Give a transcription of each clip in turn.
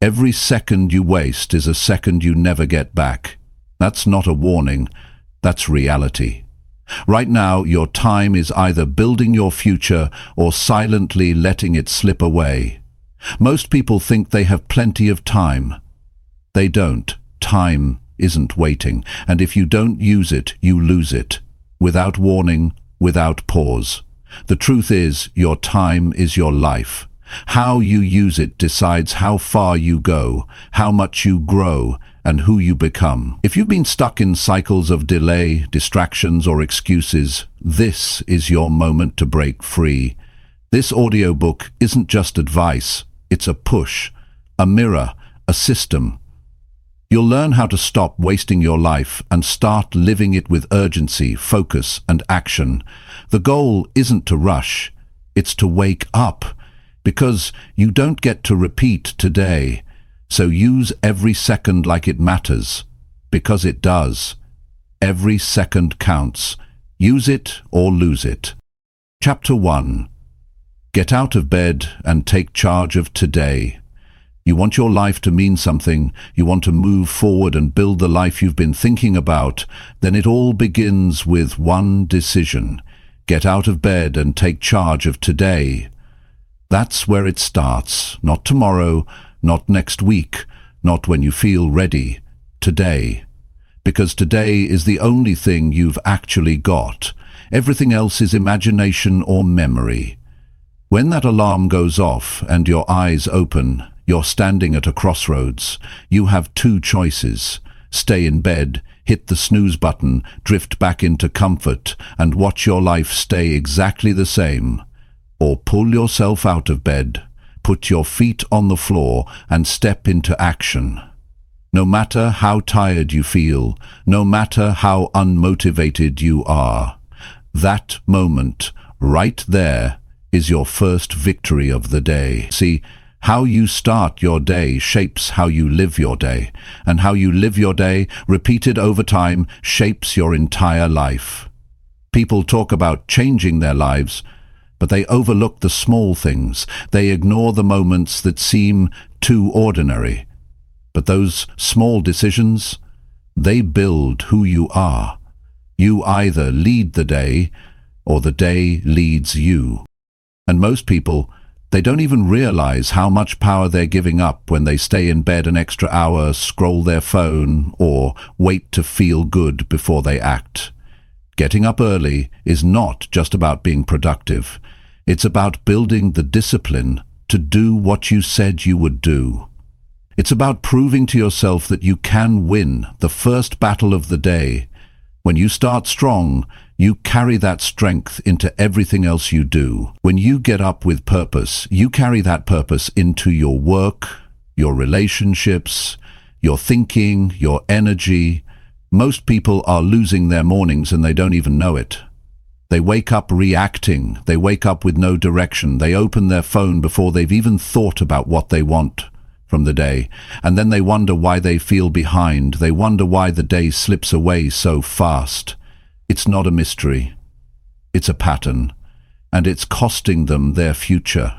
Every second you waste is a second you never get back. That's not a warning, that's reality. Right now, your time is either building your future or silently letting it slip away. Most people think they have plenty of time. They don't. Time isn't waiting, and if you don't use it, you lose it. Without warning, without pause. The truth is, your time is your life. How you use it decides how far you go, how much you grow, and who you become. If you've been stuck in cycles of delay, distractions, or excuses, this is your moment to break free. This audiobook isn't just advice, it's a push, a mirror, a system. You'll learn how to stop wasting your life and start living it with urgency, focus, and action. The goal isn't to rush, it's to wake up, because you don't get to repeat today. So use every second like it matters, because it does. Every second counts. Use it or lose it. Chapter 1. Get out of bed and take charge of today. You want your life to mean something, you want to move forward and build the life you've been thinking about, then it all begins with one decision. Get out of bed and take charge of today. That's where it starts, not tomorrow, not next week, not when you feel ready. Today. Because today is the only thing you've actually got. Everything else is imagination or memory. When that alarm goes off and your eyes open, you're standing at a crossroads. You have two choices. Stay in bed, hit the snooze button, drift back into comfort, and watch your life stay exactly the same. Or pull yourself out of bed, put your feet on the floor, and step into action. No matter how tired you feel, no matter how unmotivated you are, that moment, right there, is your first victory of the day. See, how you start your day shapes how you live your day, and how you live your day, repeated over time, shapes your entire life. People talk about changing their lives, but they overlook the small things. They ignore the moments that seem too ordinary. But those small decisions, they build who you are. You either lead the day, or the day leads you. And most people, they don't even realize how much power they're giving up when they stay in bed an extra hour, scroll their phone, or wait to feel good before they act. Getting up early is not just about being productive. It's about building the discipline to do what you said you would do. It's about proving to yourself that you can win the first battle of the day. When you start strong, you carry that strength into everything else you do. When you get up with purpose, you carry that purpose into your work, your relationships, your thinking, your energy. Most people are losing their mornings and they don't even know it. They wake up reacting. They wake up with no direction. They open their phone before they've even thought about what they want from the day. And then they wonder why they feel behind. They wonder why the day slips away so fast. It's not a mystery. It's a pattern. And it's costing them their future.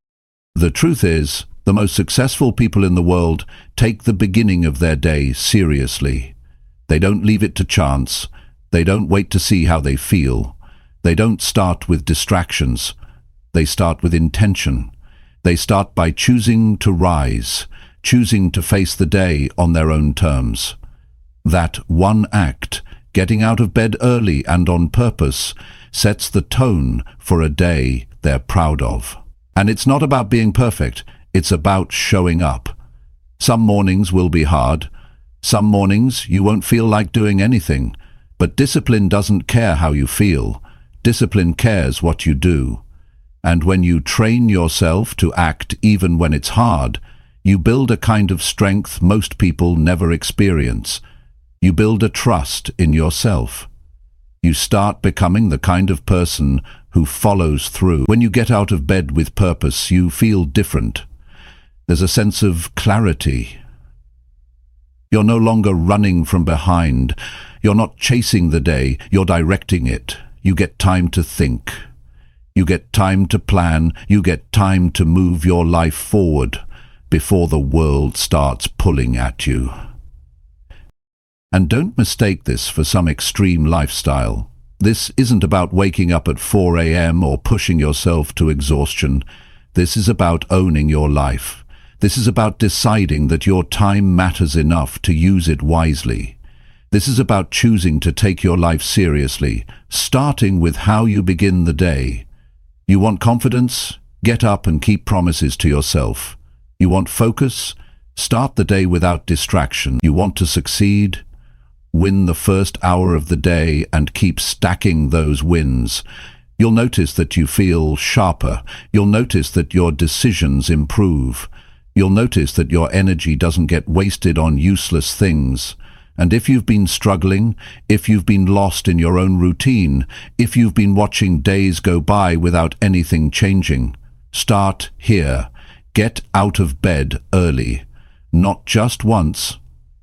The truth is, the most successful people in the world take the beginning of their day seriously. They don't leave it to chance. They don't wait to see how they feel. They don't start with distractions. They start with intention. They start by choosing to rise, choosing to face the day on their own terms. That one act, getting out of bed early and on purpose, sets the tone for a day they're proud of. And it's not about being perfect, it's about showing up. Some mornings will be hard. Some mornings you won't feel like doing anything. But discipline doesn't care how you feel. Discipline cares what you do. And when you train yourself to act even when it's hard, you build a kind of strength most people never experience. You build a trust in yourself. You start becoming the kind of person who follows through. When you get out of bed with purpose, you feel different. There's a sense of clarity. You're no longer running from behind. You're not chasing the day, you're directing it. You get time to think. You get time to plan. You get time to move your life forward. before the world starts pulling at you. And don't mistake this for some extreme lifestyle. This isn't about waking up at 4 a.m. or pushing yourself to exhaustion. This is about owning your life. This is about deciding that your time matters enough to use it wisely. This is about choosing to take your life seriously, starting with how you begin the day. You want confidence? Get up and keep promises to yourself. You want focus? Start the day without distraction. You want to succeed? Win the first hour of the day and keep stacking those wins. You'll notice that you feel sharper. You'll notice that your decisions improve. You'll notice that your energy doesn't get wasted on useless things. And if you've been struggling, if you've been lost in your own routine, if you've been watching days go by without anything changing, start here. Get out of bed early. Not just once.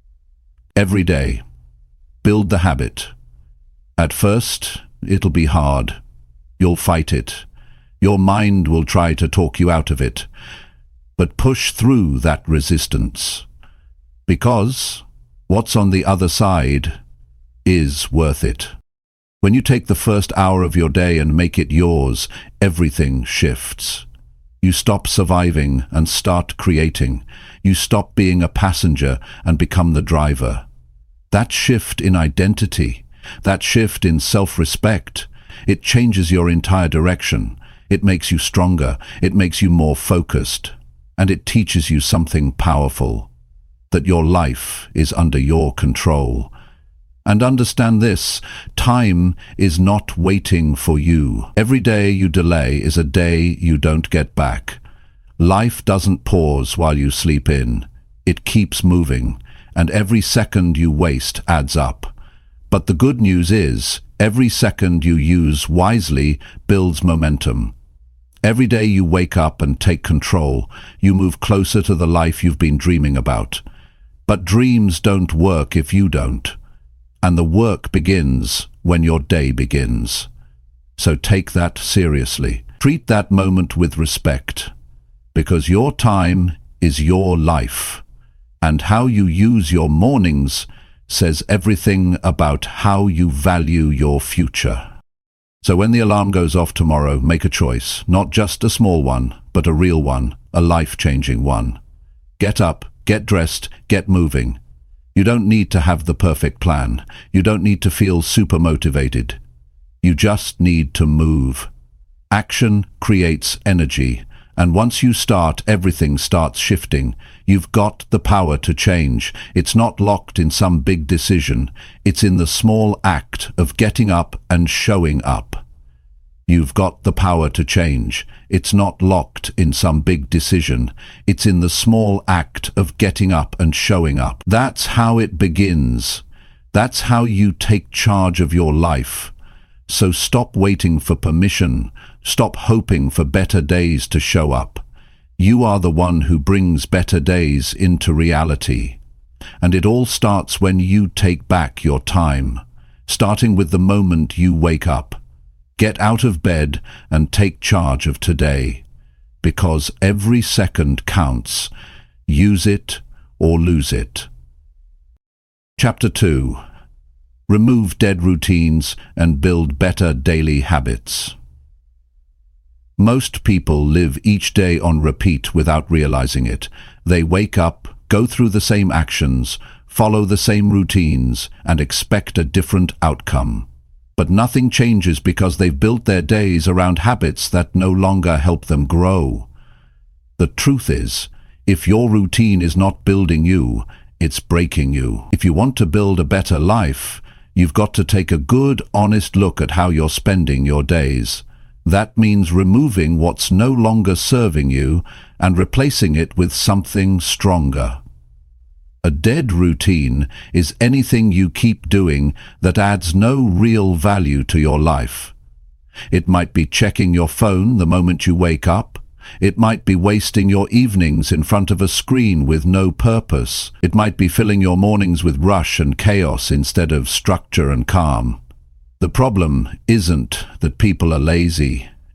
Every day. Build the habit. At first, it'll be hard. You'll fight it. Your mind will try to talk you out of it. But push through that resistance. Because what's on the other side is worth it. When you take the first hour of your day and make it yours, everything shifts. You stop surviving and start creating. You stop being a passenger and become the driver. That shift in identity, that shift in self-respect, it changes your entire direction. It makes you stronger. It makes you more focused. And it teaches you something powerful, that your life is under your control. And understand this, time is not waiting for you. Every day you delay is a day you don't get back. Life doesn't pause while you sleep in. It keeps moving, and every second you waste adds up. But the good news is, every second you use wisely builds momentum. Every day you wake up and take control, you move closer to the life you've been dreaming about. But dreams don't work if you don't. And the work begins when your day begins. So take that seriously. Treat that moment with respect, because your time is your life. And how you use your mornings says everything about how you value your future. So when the alarm goes off tomorrow, make a choice, not just a small one, but a real one, a life-changing one. Get up, get dressed, get moving. You don't need to have the perfect plan. You don't need to feel super motivated. You just need to move. Action creates energy, and once you start, everything starts shifting. You've got the power to change. It's not locked in some big decision. It's in the small act of getting up and showing up. You've got the power to change. It's not locked in some big decision. It's in the small act of getting up and showing up. That's how it begins. That's how you take charge of your life. So stop waiting for permission. Stop hoping for better days to show up. You are the one who brings better days into reality. And it all starts when you take back your time, starting with the moment you wake up. Get out of bed and take charge of today, because every second counts. Use it or lose it. Chapter 2. Remove dead routines and build better daily habits. Most people live each day on repeat without realizing it. They wake up, go through the same actions, follow the same routines, and expect a different outcome. But nothing changes because they've built their days around habits that no longer help them grow. The truth is, if your routine is not building you, it's breaking you. If you want to build a better life, you've got to take a good, honest look at how you're spending your days. That means removing what's no longer serving you and replacing it with something stronger. A dead routine is anything you keep doing that adds no real value to your life. It might be checking your phone the moment you wake up. It might be wasting your evenings in front of a screen with no purpose. It might be filling your mornings with rush and chaos instead of structure and calm. The problem isn't that people are lazy.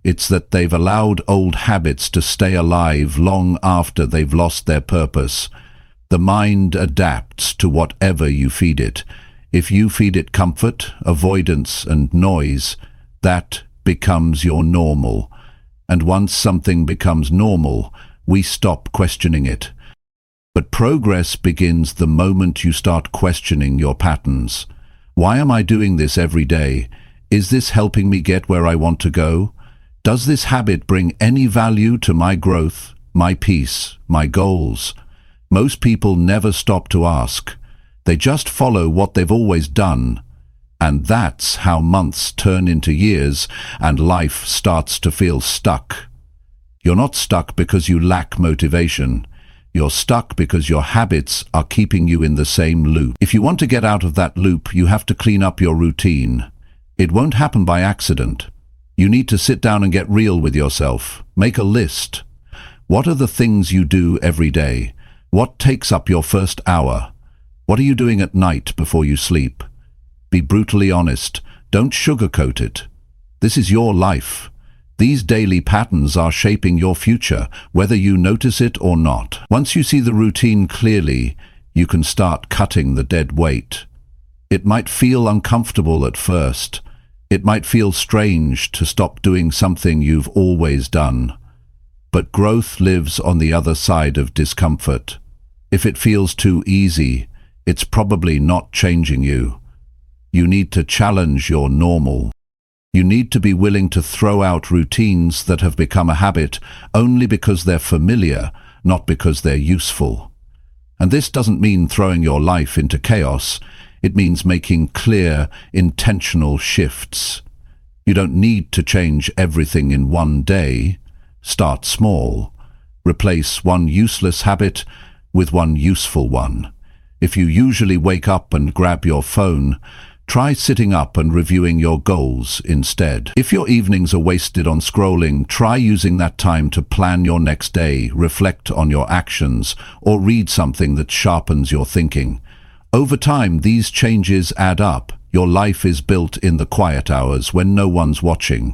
It's that they've allowed old habits to stay alive long after they've lost their purpose. The mind adapts to whatever you feed it. If you feed it comfort, avoidance, and noise, that becomes your normal. And once something becomes normal, we stop questioning it. But progress begins the moment you start questioning your patterns. Why am I doing this every day? Is this helping me get where I want to go? Does this habit bring any value to my growth, my peace, my goals? Most people never stop to ask. They just follow what they've always done. And that's how months turn into years and life starts to feel stuck. You're not stuck because you lack motivation. You're stuck because your habits are keeping you in the same loop. If you want to get out of that loop, you have to clean up your routine. It won't happen by accident. You need to sit down and get real with yourself. Make a list. What are the things you do every day? What takes up your first hour? What are you doing at night before you sleep? Be brutally honest. Don't sugarcoat it. This is your life. These daily patterns are shaping your future, whether you notice it or not. Once you see the routine clearly, you can start cutting the dead weight. It might feel uncomfortable at first. It might feel strange to stop doing something you've always done. But growth lives on the other side of discomfort. If it feels too easy, it's probably not changing you. You need to challenge your normal. You need to be willing to throw out routines that have become a habit only because they're familiar, not because they're useful. And this doesn't mean throwing your life into chaos. It means making clear, intentional shifts. You don't need to change everything in one day. Start small. Replace one useless habit with one useful one. If you usually wake up and grab your phone, try sitting up and reviewing your goals instead. If your evenings are wasted on scrolling, try using that time to plan your next day, reflect on your actions, or read something that sharpens your thinking. Over time, these changes add up. Your life is built in the quiet hours when no one's watching.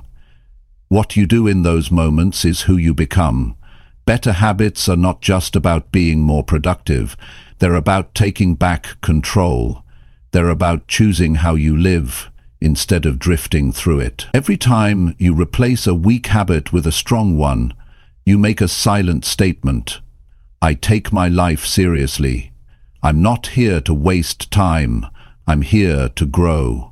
What you do in those moments is who you become. Better habits are not just about being more productive. They're about taking back control. They're about choosing how you live instead of drifting through it. Every time you replace a weak habit with a strong one, you make a silent statement. I take my life seriously. I'm not here to waste time. I'm here to grow.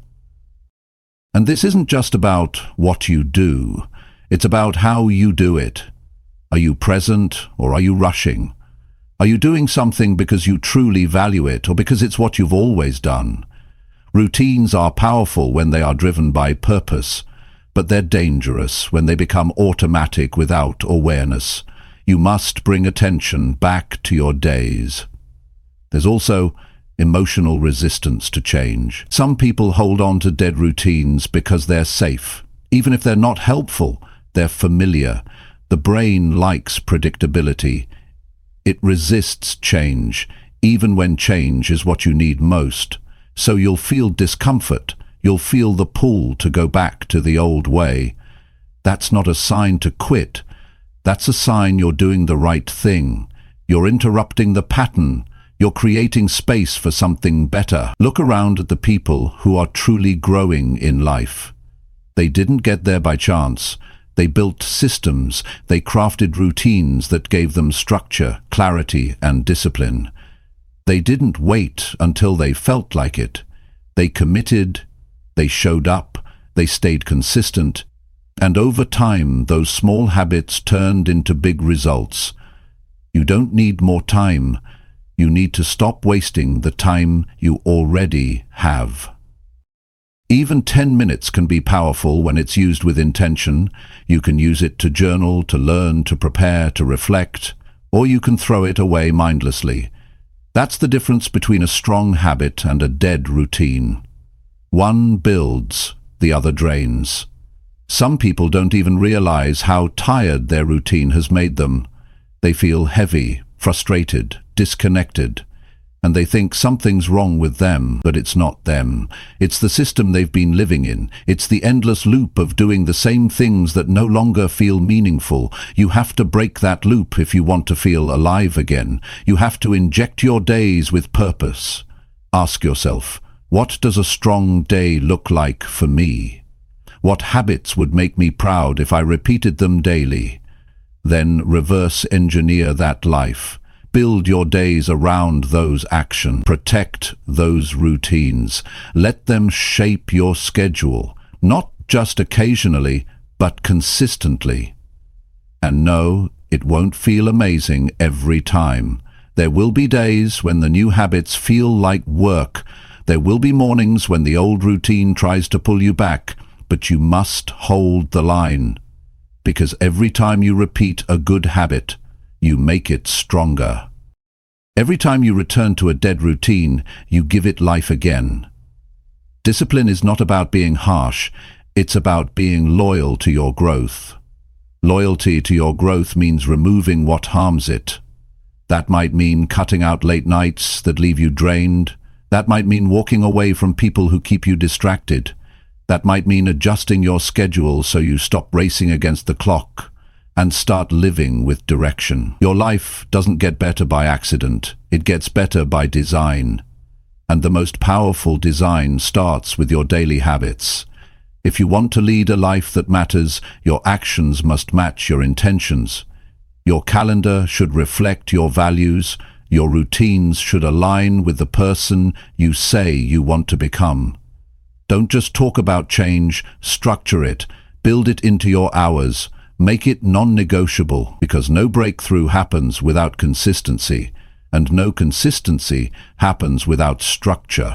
And this isn't just about what you do. It's about how you do it. Are you present or are you rushing? Are you doing something because you truly value it or because it's what you've always done? Routines are powerful when they are driven by purpose, but they're dangerous when they become automatic without awareness. You must bring attention back to your days. There's also emotional resistance to change. Some people hold on to dead routines because they're safe. Even if they're not helpful, they're familiar. The brain likes predictability. It resists change, even when change is what you need most. So you'll feel discomfort. You'll feel the pull to go back to the old way. That's not a sign to quit. That's a sign you're doing the right thing. You're interrupting the pattern. You're creating space for something better. Look around at the people who are truly growing in life. They didn't get there by chance. They built systems. They crafted routines that gave them structure, clarity, and discipline. They didn't wait until they felt like it. They committed, they showed up, they stayed consistent, and over time those small habits turned into big results. You don't need more time. You need to stop wasting the time you already have. Even 10 minutes can be powerful when it's used with intention. You can use it to journal, to learn, to prepare, to reflect, or you can throw it away mindlessly. That's the difference between a strong habit and a dead routine. One builds, the other drains. Some people don't even realize how tired their routine has made them. They feel heavy, frustrated, disconnected. and they think something's wrong with them, but it's not them. It's the system they've been living in. It's the endless loop of doing the same things that no longer feel meaningful. You have to break that loop if you want to feel alive again. You have to inject your days with purpose. Ask yourself, what does a strong day look like for me? What habits would make me proud if I repeated them daily? Then reverse engineer that life. Build your days around those actions. Protect those routines. Let them shape your schedule, not just occasionally, but consistently. And no, it won't feel amazing every time. There will be days when the new habits feel like work. There will be mornings when the old routine tries to pull you back, but you must hold the line. Because every time you repeat a good habit, you make it stronger. Every time you return to a dead routine, you give it life again. Discipline is not about being harsh, it's about being loyal to your growth. Loyalty to your growth means removing what harms it. That might mean cutting out late nights that leave you drained. That might mean walking away from people who keep you distracted. That might mean adjusting your schedule so you stop racing against the clock and start living with direction. Your life doesn't get better by accident. It gets better by design. And the most powerful design starts with your daily habits. If you want to lead a life that matters, your actions must match your intentions. Your calendar should reflect your values. Your routines should align with the person you say you want to become. Don't just talk about change, structure it, build it into your hours, make it non-negotiable, because no breakthrough happens without consistency, and no consistency happens without structure.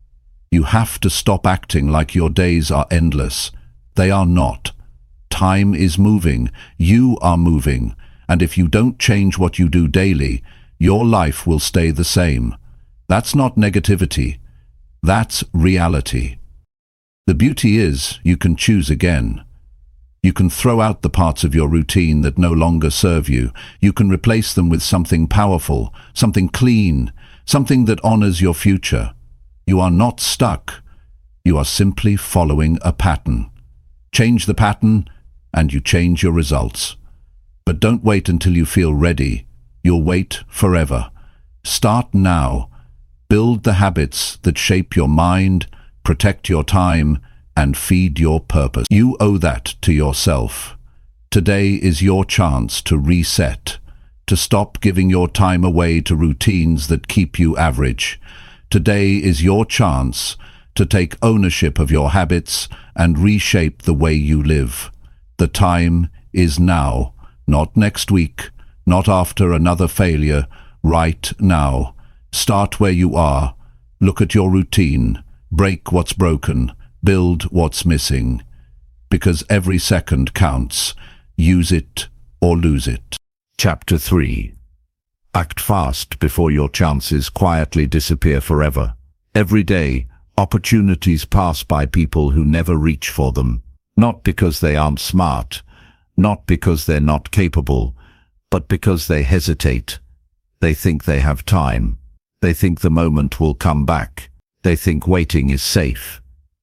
You have to stop acting like your days are endless. They are not. Time is moving, you are moving, and if you don't change what you do daily, your life will stay the same. That's not negativity. That's reality. The beauty is, you can choose again. You can throw out the parts of your routine that no longer serve you. You can replace them with something powerful, something clean, something that honors your future. You are not stuck. You are simply following a pattern. Change the pattern, and you change your results. But don't wait until you feel ready. You'll wait forever. Start now. Build the habits that shape your mind, protect your time, and feed your purpose. You owe that to yourself. Today is your chance to reset, to stop giving your time away to routines that keep you average. Today is your chance to take ownership of your habits and reshape the way you live. The time is now, not next week, not after another failure, right now. Start where you are. Look at your routine. Break what's broken. Build what's missing. Because every second counts. Use it or lose it. Chapter 3. Act fast before your chances quietly disappear forever. Every day, opportunities pass by people who never reach for them. Not because they aren't smart, not because they're not capable, but because they hesitate. They think they have time. They think the moment will come back. They think waiting is safe.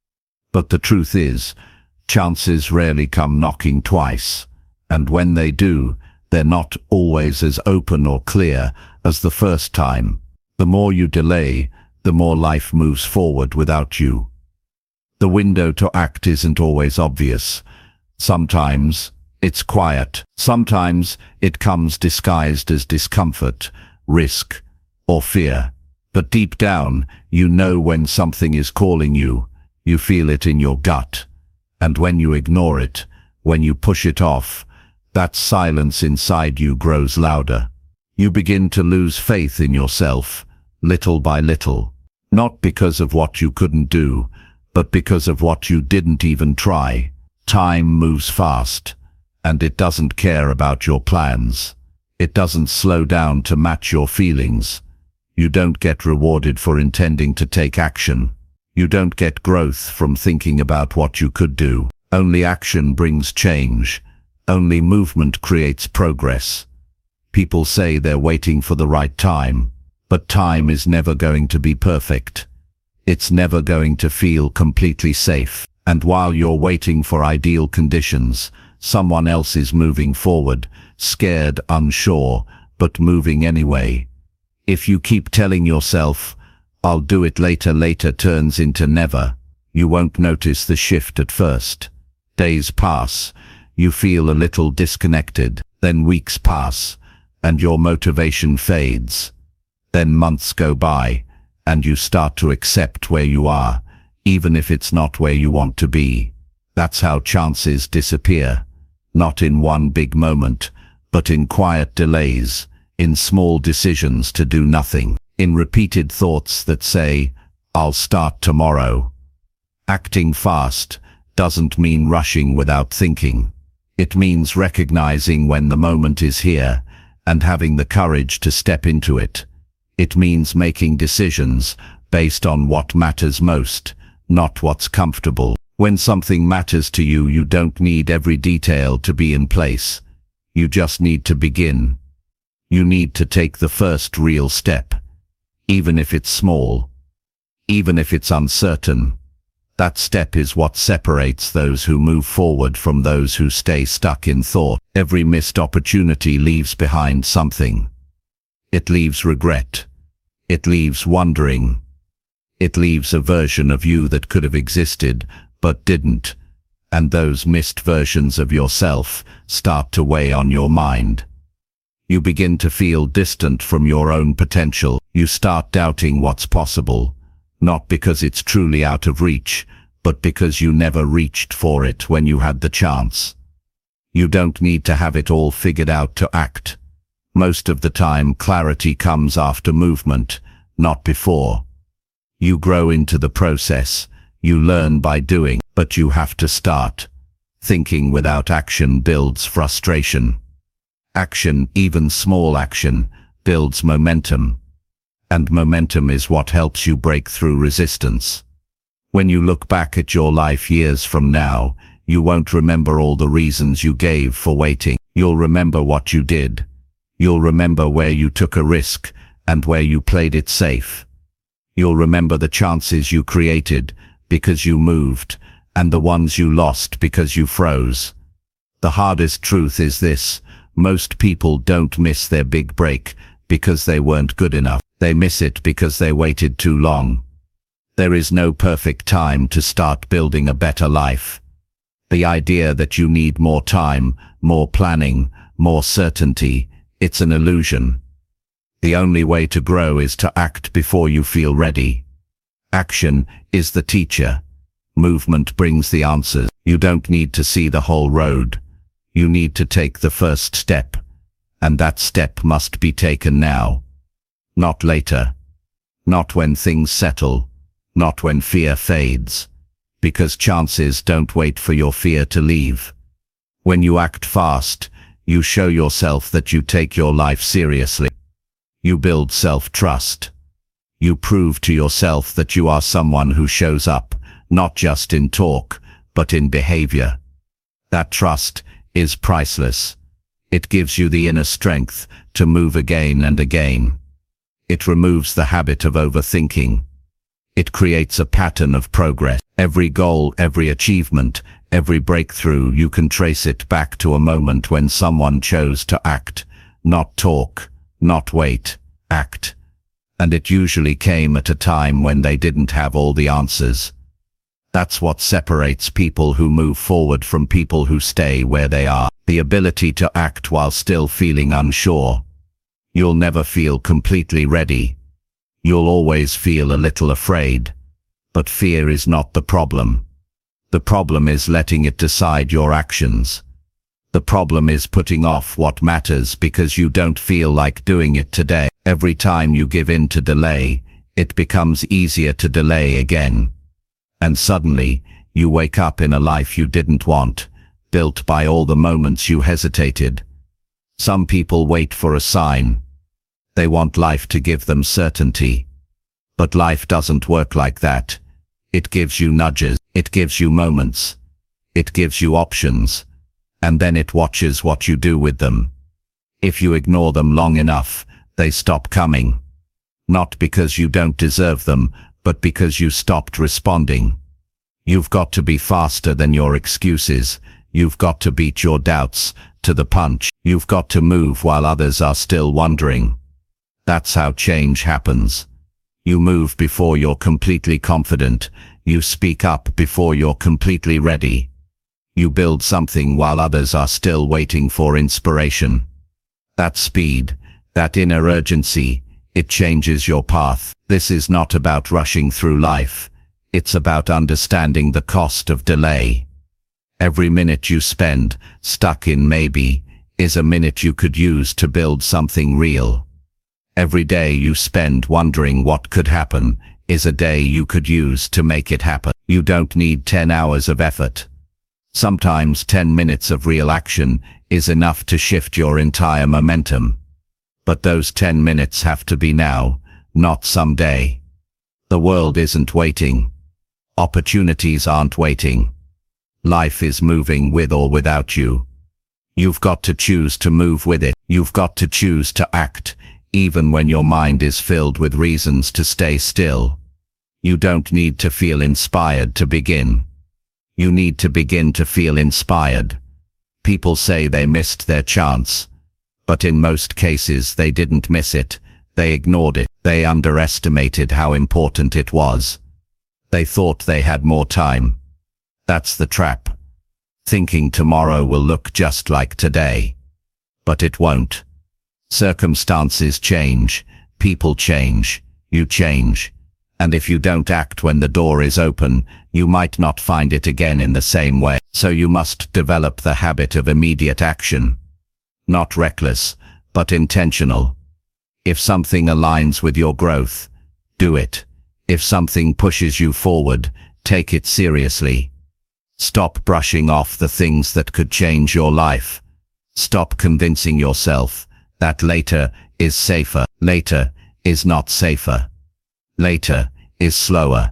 But the truth is, chances rarely come knocking twice, and when they do, they're not always as open or clear as the first time. The more you delay, the more life moves forward without you. The window to act isn't always obvious. Sometimes it's quiet. Sometimes it comes disguised as discomfort, risk, or fear. But deep down, you know when something is calling you. You feel it in your gut. And when you ignore it, when you push it off, that silence inside you grows louder. You begin to lose faith in yourself, little by little. Not because of what you couldn't do, but because of what you didn't even try. Time moves fast, and it doesn't care about your plans. It doesn't slow down to match your feelings. You don't get rewarded for intending to take action. You don't get growth from thinking about what you could do. Only action brings change. Only movement creates progress. People say they're waiting for the right time, But time is never going to be perfect. It's never going to feel completely safe. And while you're waiting for ideal conditions, someone else is moving forward, scared, unsure, but moving anyway. If you keep telling yourself, "I'll do it later," turns into never, you won't notice the shift at first. Days pass, you feel a little disconnected, then weeks pass, and your motivation fades. Then months go by, and you start to accept where you are, even if it's not where you want to be. That's how chances disappear. Not in one big moment, but in quiet delays, in small decisions to do nothing, in repeated thoughts that say, "I'll start tomorrow." Acting fast doesn't mean rushing without thinking. It means recognizing when the moment is here and having the courage to step into it. It means making decisions based on what matters most, not what's comfortable. When something matters to you, you don't need every detail to be in place. You just need to begin. You need to take the first real step, even if it's small, even if it's uncertain. That step is what separates those who move forward from those who stay stuck in thought. Every missed opportunity leaves behind something. It leaves regret. It leaves wondering. It leaves a version of you that could have existed, but didn't. And those missed versions of yourself start to weigh on your mind. You begin to feel distant from your own potential. You start doubting what's possible, not because it's truly out of reach, but because you never reached for it when you had the chance. You don't need to have it all figured out to act. Most of the time, clarity comes after movement, not before. You grow into the process. You learn by doing, but you have to start. Thinking without action builds frustration. Action, even small action, builds momentum. And momentum is what helps you break through resistance. When you look back at your life years from now, you won't remember all the reasons you gave for waiting. You'll remember what you did. You'll remember where you took a risk and where you played it safe. You'll remember the chances you created because you moved, and the ones you lost because you froze. The hardest truth is this: most people don't miss their big break because they weren't good enough. They miss it because they waited too long. There is no perfect time to start building a better life. The idea that you need more time, more planning, more certainty, it's an illusion. The only way to grow is to act before you feel ready. Action is the teacher. Movement brings the answers. You don't need to see the whole road. You need to take the first step. And that step must be taken now. Not later. Not when things settle. Not when fear fades. Because chances don't wait for your fear to leave. When you act fast, you show yourself that you take your life seriously. You build self-trust. You prove to yourself that you are someone who shows up, not just in talk, but in behavior. That trust is priceless. It gives you the inner strength to move again and again. It removes the habit of overthinking. It creates a pattern of progress. Every goal, every achievement, every breakthrough, you can trace it back to a moment when someone chose to act, not talk, not wait, act. And it usually came at a time when they didn't have all the answers. That's what separates people who move forward from people who stay where they are. The ability to act while still feeling unsure. You'll never feel completely ready. You'll always feel a little afraid. But fear is not the problem. The problem is letting it decide your actions. The problem is putting off what matters because you don't feel like doing it today. Every time you give in to delay, it becomes easier to delay again. And suddenly, you wake up in a life you didn't want, built by all the moments you hesitated. Some people wait for a sign. They want life to give them certainty. But life doesn't work like that. It gives you nudges. It gives you moments. It gives you options. And then it watches what you do with them. If you ignore them long enough, they stop coming. Not because you don't deserve them, but because you stopped responding. You've got to be faster than your excuses. You've got to beat your doubts to the punch. You've got to move while others are still wondering. That's how change happens. You move before you're completely confident. You speak up before you're completely ready. You build something while others are still waiting for inspiration. That speed, that inner urgency, it changes your path. This is not about rushing through life. It's about understanding the cost of delay. Every minute you spend stuck in maybe is a minute you could use to build something real. Every day you spend wondering what could happen is a day you could use to make it happen. You don't need 10 hours of effort. Sometimes 10 minutes of real action is enough to shift your entire momentum. But those 10 minutes have to be now, not someday. The world isn't waiting. Opportunities aren't waiting. Life is moving with or without you. You've got to choose to move with it. You've got to choose to act, even when your mind is filled with reasons to stay still. You don't need to feel inspired to begin. You need to begin to feel inspired. People say they missed their chance. But in most cases they didn't miss it. They ignored it. They underestimated how important it was. They thought they had more time. That's the trap. Thinking tomorrow will look just like today. But it won't. Circumstances change. People change. You change. And if you don't act when the door is open, you might not find it again in the same way. So you must develop the habit of immediate action. Not reckless, but intentional. If something aligns with your growth, do it. If something pushes you forward, take it seriously. Stop brushing off the things that could change your life. Stop convincing yourself that later is safer. Later is not safer. Later is slower.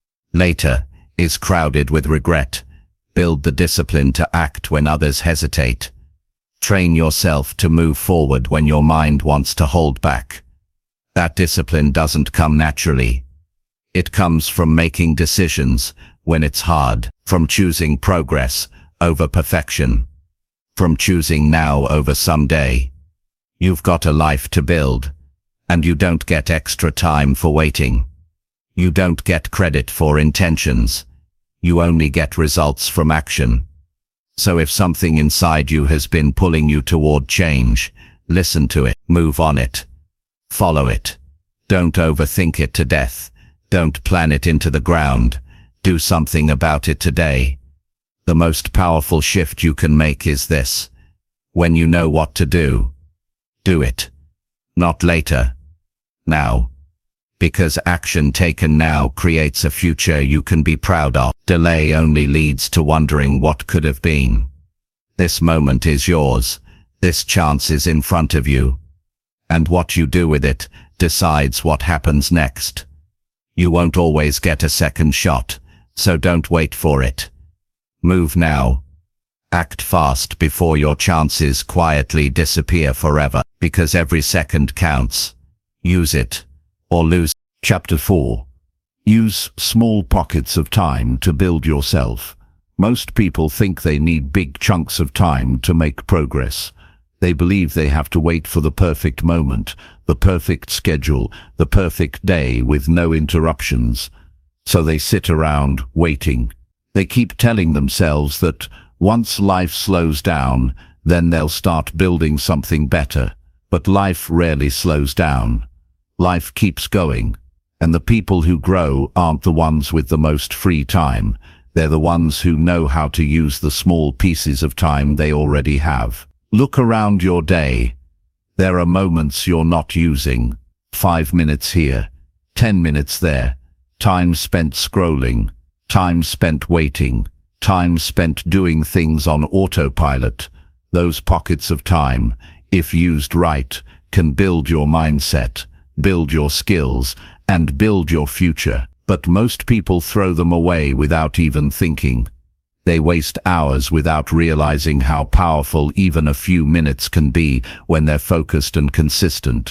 Later is crowded with regret. Build the discipline to act when others hesitate. Train yourself to move forward when your mind wants to hold back. That discipline doesn't come naturally. It comes from making decisions when it's hard, from choosing progress over perfection, from choosing now over someday. You've got a life to build, and you don't get extra time for waiting. You don't get credit for intentions. You only get results from action. So if something inside you has been pulling you toward change, listen to it, move on it, follow it. Don't overthink it to death. Don't plan it into the ground. Do something about it today. The most powerful shift you can make is this. When you know what to do, do it. Not later. Now. Because action taken now creates a future you can be proud of. Delay only leads to wondering what could have been. This moment is yours. This chance is in front of you. And what you do with it decides what happens next. You won't always get a second shot, so don't wait for it. Move now. Act fast before your chances quietly disappear forever, because every second counts. Use it, or lose. Chapter 4. Use small pockets of time to build yourself. Most people think they need big chunks of time to make progress. They believe they have to wait for the perfect moment, the perfect schedule, the perfect day with no interruptions. So they sit around waiting. They keep telling themselves that once life slows down, then they'll start building something better. But life rarely slows down. Life keeps going. And the people who grow aren't the ones with the most free time. They're the ones who know how to use the small pieces of time they already have. Look around your day. There are moments you're not using. 5 minutes here, 10 minutes there. Time spent scrolling. Time spent waiting. Time spent doing things on autopilot. Those pockets of time, if used right, can build your mindset, build your skills, and build your future. But most people throw them away without even thinking. They waste hours without realizing how powerful even a few minutes can be when they're focused and consistent.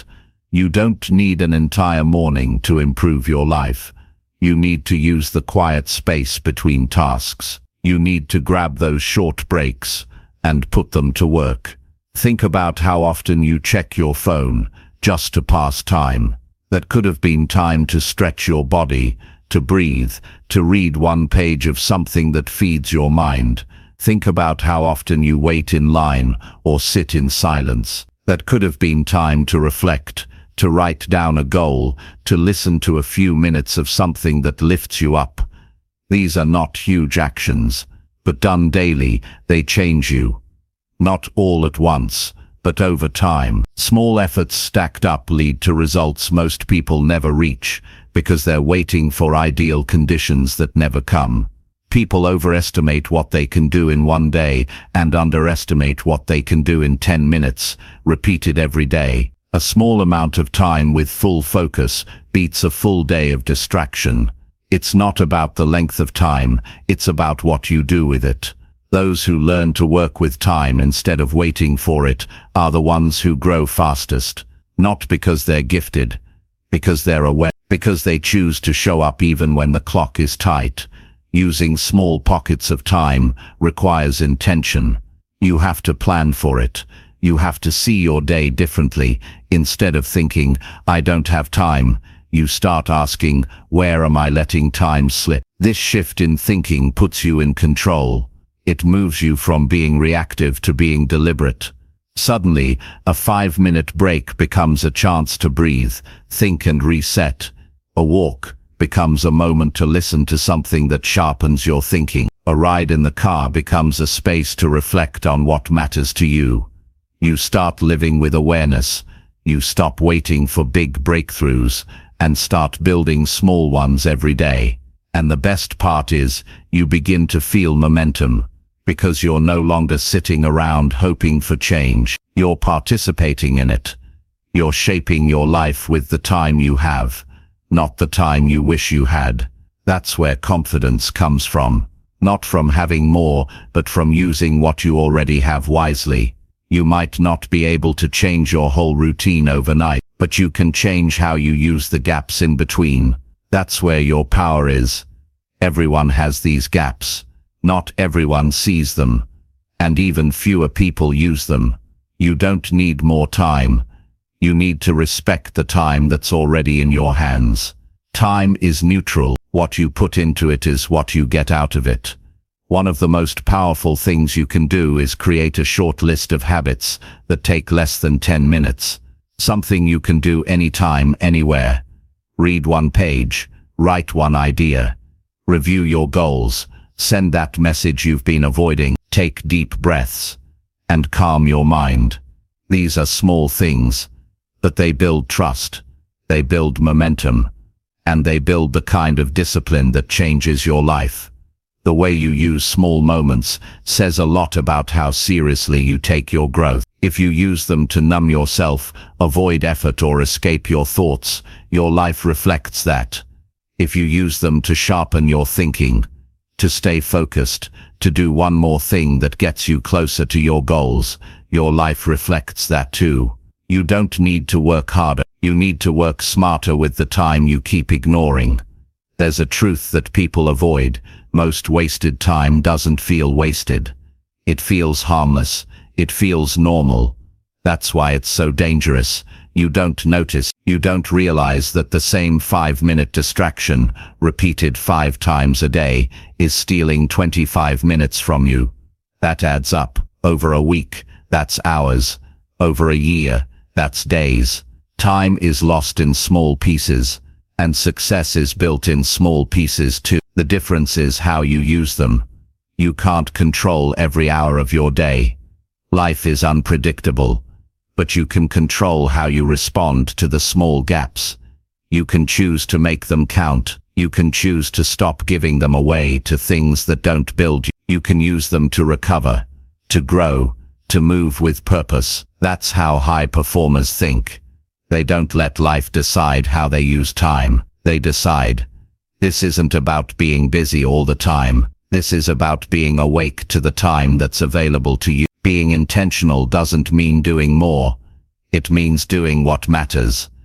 You don't need an entire morning to improve your life. You need to use the quiet space between tasks. You need to grab those short breaks and put them to work. Think about how often you check your phone just to pass time. That could have been time to stretch your body, to breathe, to read one page of something that feeds your mind. Think about how often you wait in line or sit in silence. That could have been time to reflect, to write down a goal, to listen to a few minutes of something that lifts you up. These are not huge actions, but done daily, they change you. Not all at once, but over time. Small efforts stacked up lead to results most people never reach, because they're waiting for ideal conditions that never come. People overestimate what they can do in one day and underestimate what they can do in 10 minutes, repeated every day. A small amount of time with full focus beats a full day of distraction. It's not about the length of time, it's about what you do with it. Those who learn to work with time instead of waiting for it are the ones who grow fastest. Not because they're gifted, because they're aware, because they choose to show up even when the clock is tight. Using small pockets of time requires intention. You have to plan for it. You have to see your day differently. Instead of thinking, I don't have time, you start asking, where am I letting time slip? This shift in thinking puts you in control. It moves you from being reactive to being deliberate. Suddenly, a 5-minute break becomes a chance to breathe, think and reset. A walk becomes a moment to listen to something that sharpens your thinking. A ride in the car becomes a space to reflect on what matters to you. You start living with awareness. You stop waiting for big breakthroughs and start building small ones every day. And the best part is, you begin to feel momentum, because you're no longer sitting around hoping for change. You're participating in it. You're shaping your life with the time you have, not the time you wish you had. That's where confidence comes from. Not from having more, but from using what you already have wisely. You might not be able to change your whole routine overnight, but you can change how you use the gaps in between. That's where your power is. Everyone has these gaps. Not everyone sees them, and even fewer people use them. You don't need more time. You need to respect the time that's already in your hands. Time is neutral. What you put into it is what you get out of it. One of the most powerful things you can do is create a short list of habits that take less than 10 minutes. Something you can do anytime, anywhere. Read one page, write one idea, review your goals, send that message you've been avoiding, take deep breaths, and calm your mind. These are small things, but they build trust, they build momentum, and they build the kind of discipline that changes your life. The way you use small moments says a lot about how seriously you take your growth. If you use them to numb yourself, avoid effort or escape your thoughts, your life reflects that. If you use them to sharpen your thinking, to stay focused, to do one more thing that gets you closer to your goals, your life reflects that too. You don't need to work harder. You need to work smarter with the time you keep ignoring. There's a truth that people avoid. Most wasted time doesn't feel wasted. It feels harmless. It feels normal. That's why it's so dangerous. You don't notice. You don't realize that the same 5-minute distraction, repeated 5 times a day, is stealing 25 minutes from you. That adds up. Over a week, that's hours. Over a year, that's days. Time is lost in small pieces, and success is built in small pieces too. The difference is how you use them. You can't control every hour of your day. Life is unpredictable, but you can control how you respond to the small gaps. You can choose to make them count. You can choose to stop giving them away to things that don't build you. You can use them to recover, to grow, to move with purpose. That's how high performers think. They don't let life decide how they use time. They decide. This isn't about being busy all the time. This is about being awake to the time that's available to you. Being intentional doesn't mean doing more. It means doing what matters.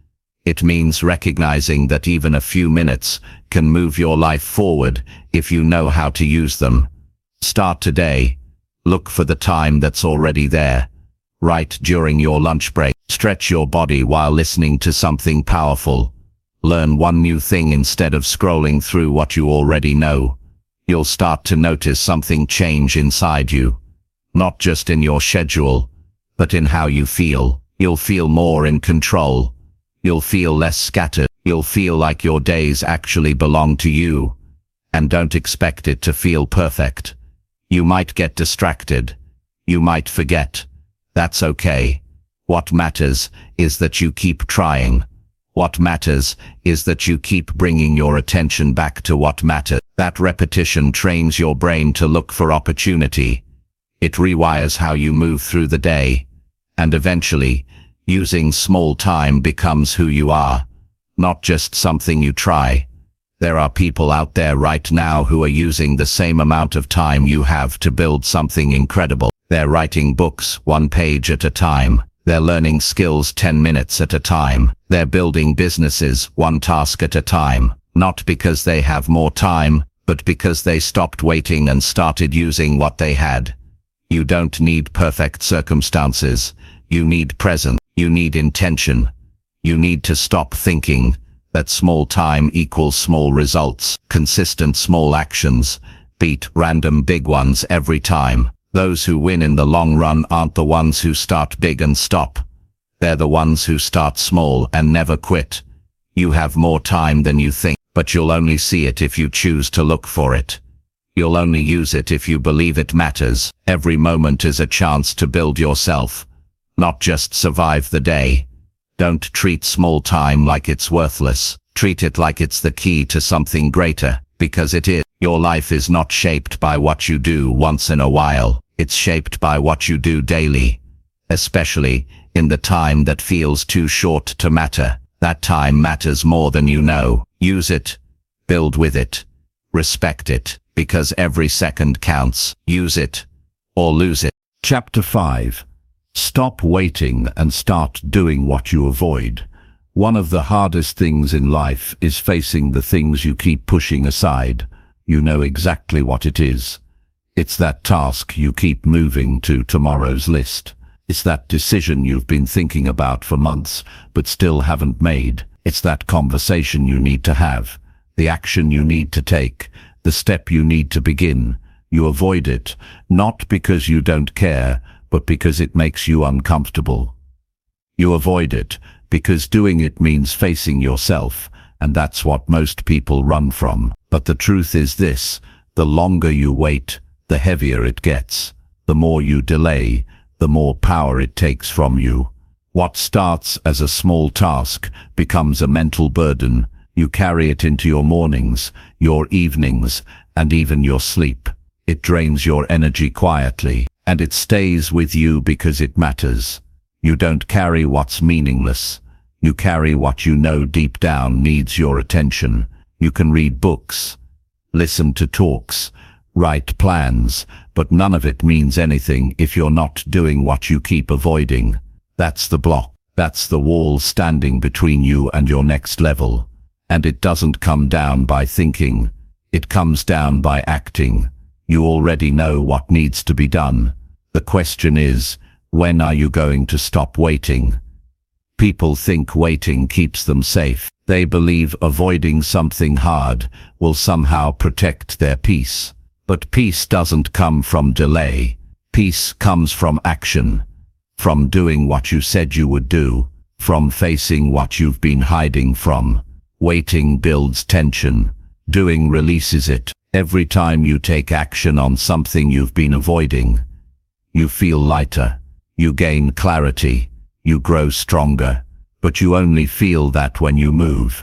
It means recognizing that even a few minutes can move your life forward if you know how to use them. Start today. Look for the time that's already there. Write during your lunch break. Stretch your body while listening to something powerful. Learn one new thing instead of scrolling through what you already know. You'll start to notice something change inside you. Not just in your schedule, but in how you feel. You'll feel more in control. You'll feel less scattered. You'll feel like your days actually belong to you. And don't expect it to feel perfect. You might get distracted. You might forget. That's okay. What matters is that you keep trying. What matters is that you keep bringing your attention back to what matters. That repetition trains your brain to look for opportunity. It rewires how you move through the day. And eventually, using small time becomes who you are, not just something you try. There are people out there right now who are using the same amount of time you have to build something incredible. They're writing books 1 page at a time. They're learning skills 10 minutes at a time. They're building businesses 1 task at a time. Not because they have more time, but because they stopped waiting and started using what they had. You don't need perfect circumstances. You need presence. You need intention. You need to stop thinking that small time equals small results. Consistent small actions beat random big ones every time. Those who win in the long run aren't the ones who start big and stop. They're the ones who start small and never quit. You have more time than you think, but you'll only see it if you choose to look for it. You'll only use it if you believe it matters. Every moment is a chance to build yourself, not just survive the day. Don't treat small time like it's worthless. Treat it like it's the key to something greater, because it is. Your life is not shaped by what you do once in a while. It's shaped by what you do daily, especially in the time that feels too short to matter. That time matters more than you know. Use it, build with it, respect it, because every second counts. Use it or lose it. Chapter 5. Stop waiting and start doing what you avoid. One of the hardest things in life is facing the things you keep pushing aside. You know exactly what it is. It's that task you keep moving to tomorrow's list. It's that decision you've been thinking about for months, but still haven't made. It's that conversation you need to have, the action you need to take, the step you need to begin. You avoid it, not because you don't care, but because it makes you uncomfortable. You avoid it because doing it means facing yourself, and that's what most people run from. But the truth is this: the longer you wait, the heavier it gets. The more you delay, the more power it takes from you. What starts as a small task becomes a mental burden. You carry it into your mornings, your evenings, and even your sleep. It drains your energy quietly, and it stays with you because it matters. You don't carry what's meaningless. You carry what you know deep down needs your attention. You can read books, listen to talks, write plans, but none of it means anything if you're not doing what you keep avoiding. That's the block. That's the wall standing between you and your next level. And it doesn't come down by thinking. It comes down by acting. You already know what needs to be done. The question is, when are you going to stop waiting? People think waiting keeps them safe. They believe avoiding something hard will somehow protect their peace. But peace doesn't come from delay. Peace comes from action, from doing what you said you would do, from facing what you've been hiding from. Waiting builds tension. Doing releases it. Every time you take action on something you've been avoiding, you feel lighter. You gain clarity. You grow stronger. But you only feel that when you move.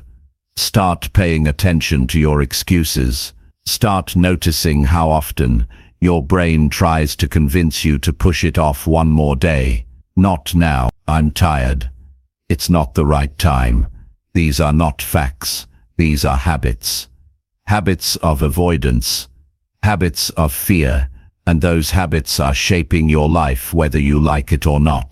Start paying attention to your excuses. Start noticing how often your brain tries to convince you to push it off one more day. Not now. I'm tired. It's not the right time. These are not facts. These are habits. Habits of avoidance. Habits of fear. And those habits are shaping your life whether you like it or not.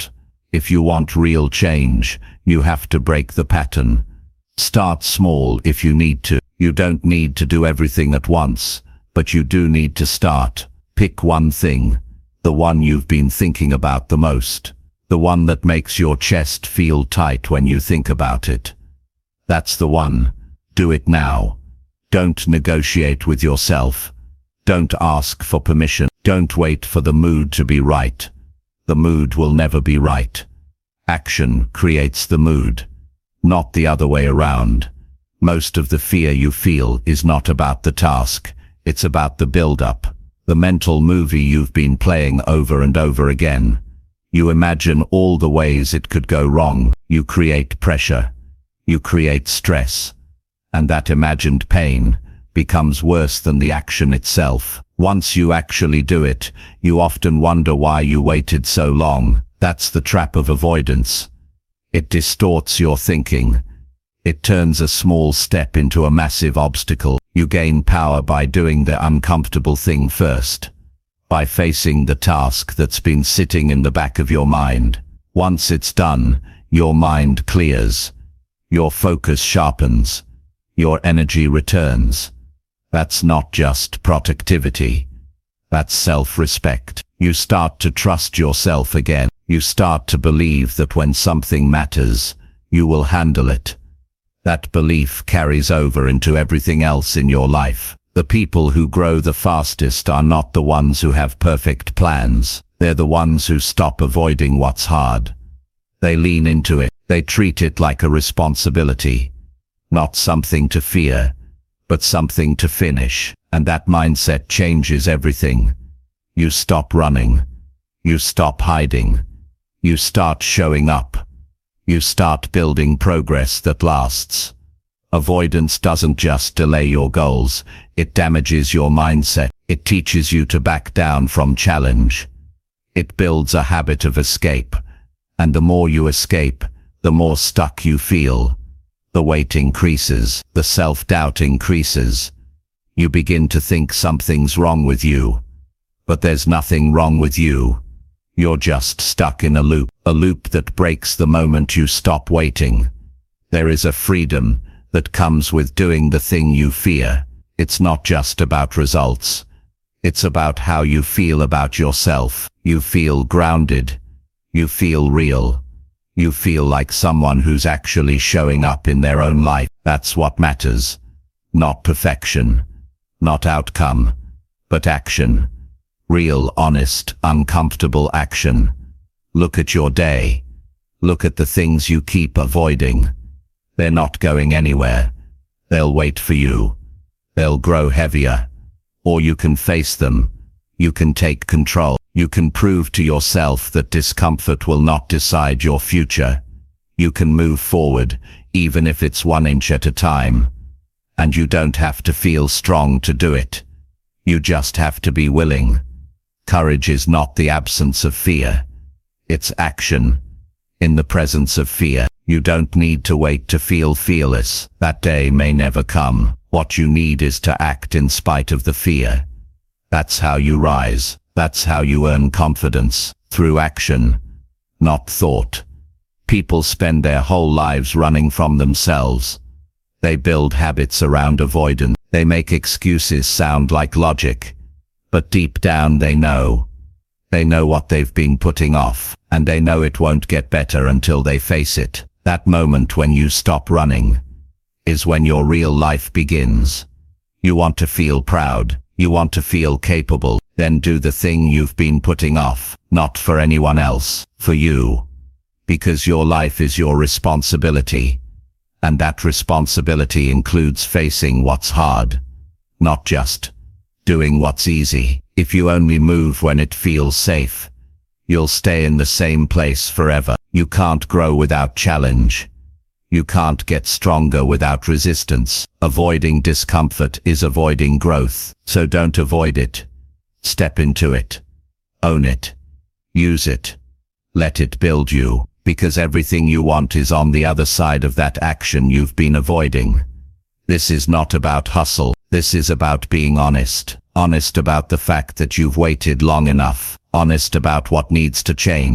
If you want real change, you have to break the pattern. Start small if you need to. You don't need to do everything at once, but you do need to start. Pick one thing, the one you've been thinking about the most, the one that makes your chest feel tight when you think about it. That's the one. Do it now. Don't negotiate with yourself. Don't ask for permission. Don't wait for the mood to be right. The mood will never be right. Action creates the mood, not the other way around. Most of the fear you feel is not about the task, it's about the build-up, the mental movie you've been playing over and over again. You imagine all the ways it could go wrong. You create pressure. You create stress. And that imagined pain becomes worse than the action itself. Once you actually do it, you often wonder why you waited so long. That's the trap of avoidance. It distorts your thinking. It turns a small step into a massive obstacle. You gain power by doing the uncomfortable thing first, by facing the task that's been sitting in the back of your mind. Once it's done, your mind clears. Your focus sharpens. Your energy returns. That's not just productivity. That's self-respect. You start to trust yourself again. You start to believe that when something matters, you will handle it. That belief carries over into everything else in your life. The people who grow the fastest are not the ones who have perfect plans. They're the ones who stop avoiding what's hard. They lean into it. They treat it like a responsibility. Not something to fear, but something to finish. And that mindset changes everything. You stop running. You stop hiding. You start showing up. You start building progress that lasts. Avoidance doesn't just delay your goals, it damages your mindset. It teaches you to back down from challenge. It builds a habit of escape. And the more you escape, the more stuck you feel. The weight increases, the self-doubt increases. You begin to think something's wrong with you. But there's nothing wrong with you. You're just stuck in a loop that breaks the moment you stop waiting. There is a freedom that comes with doing the thing you fear. It's not just about results. It's about how you feel about yourself. You feel grounded. You feel real. You feel like someone who's actually showing up in their own life. That's what matters. Not perfection. Not outcome. But action. Real, honest, uncomfortable action. Look at your day. Look at the things you keep avoiding. They're not going anywhere. They'll wait for you. They'll grow heavier. Or you can face them. You can take control. You can prove to yourself that discomfort will not decide your future. You can move forward, even if it's 1 inch at a time. And you don't have to feel strong to do it. You just have to be willing. Courage is not the absence of fear. It's action. In the presence of fear, you don't need to wait to feel fearless. That day may never come. What you need is to act in spite of the fear. That's how you rise. That's how you earn confidence. Through action, not thought. People spend their whole lives running from themselves. They build habits around avoidance. They make excuses sound like logic. But deep down they know. They know what they've been putting off, and they know it won't get better until they face it. That moment when you stop running is when your real life begins. You want to feel proud. You want to feel capable. Then do the thing you've been putting off. Not for anyone else, for you. Because your life is your responsibility. And that responsibility includes facing what's hard. Not just doing what's easy. If you only move when it feels safe, you'll stay in the same place forever. You can't grow without challenge. You can't get stronger without resistance. Avoiding discomfort is avoiding growth. So don't avoid it. Step into it. Own it. Use it. Let it build you. Because everything you want is on the other side of that action you've been avoiding. This is not about hustle. This is about being honest. Honest about the fact that you've waited long enough. Honest about what needs to change.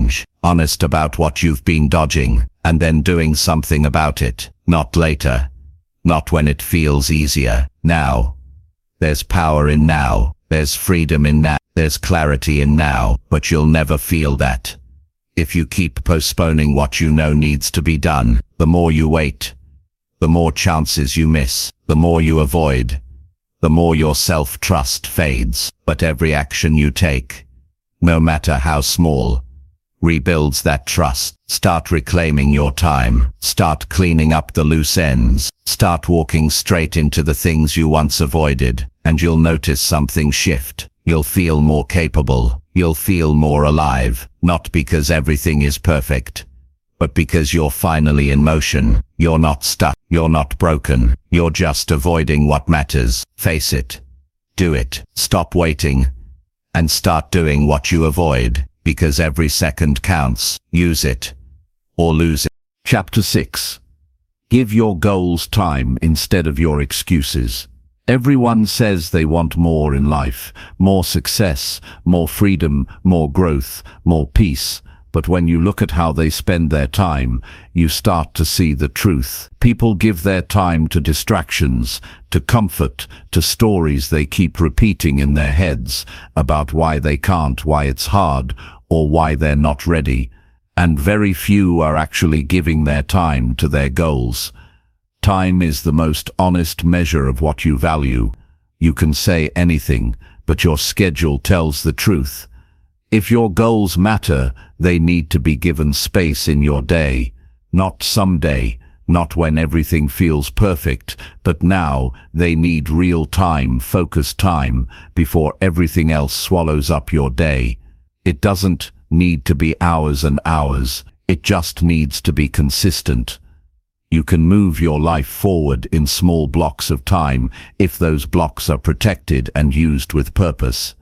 Honest about what you've been dodging, and then doing something about it. Not later. Not when it feels easier. Now. There's power in now. There's freedom in now. There's clarity in now, but you'll never feel that if you keep postponing what you know needs to be done. The more you wait, the more chances you miss, the more you avoid, the more your self-trust fades. But every action you take, no matter how small, rebuilds that trust. Start reclaiming your time. Start cleaning up the loose ends. Start walking straight into the things you once avoided, and you'll notice something shift. You'll feel more capable. You'll feel more alive, not because everything is perfect, but because you're finally in motion. You're not stuck. You're not broken. You're just avoiding what matters. Face it. Do it. Stop waiting and start doing what you avoid, because every second counts. Use it or lose it. Chapter 6. Give your goals time instead of your excuses. Everyone says they want more in life, more success, more freedom, more growth, more peace. But when you look at how they spend their time, you start to see the truth. People give their time to distractions, to comfort, to stories they keep repeating in their heads about why they can't, why it's hard, or why they're not ready. And very few are actually giving their time to their goals. Time is the most honest measure of what you value. You can say anything, but your schedule tells the truth. If your goals matter, they need to be given space in your day. Not someday, not when everything feels perfect, but now. They need real time, focused time, before everything else swallows up your day. It doesn't need to be hours and hours. It just needs to be consistent. You can move your life forward in small blocks of time if those blocks are protected and used with purpose.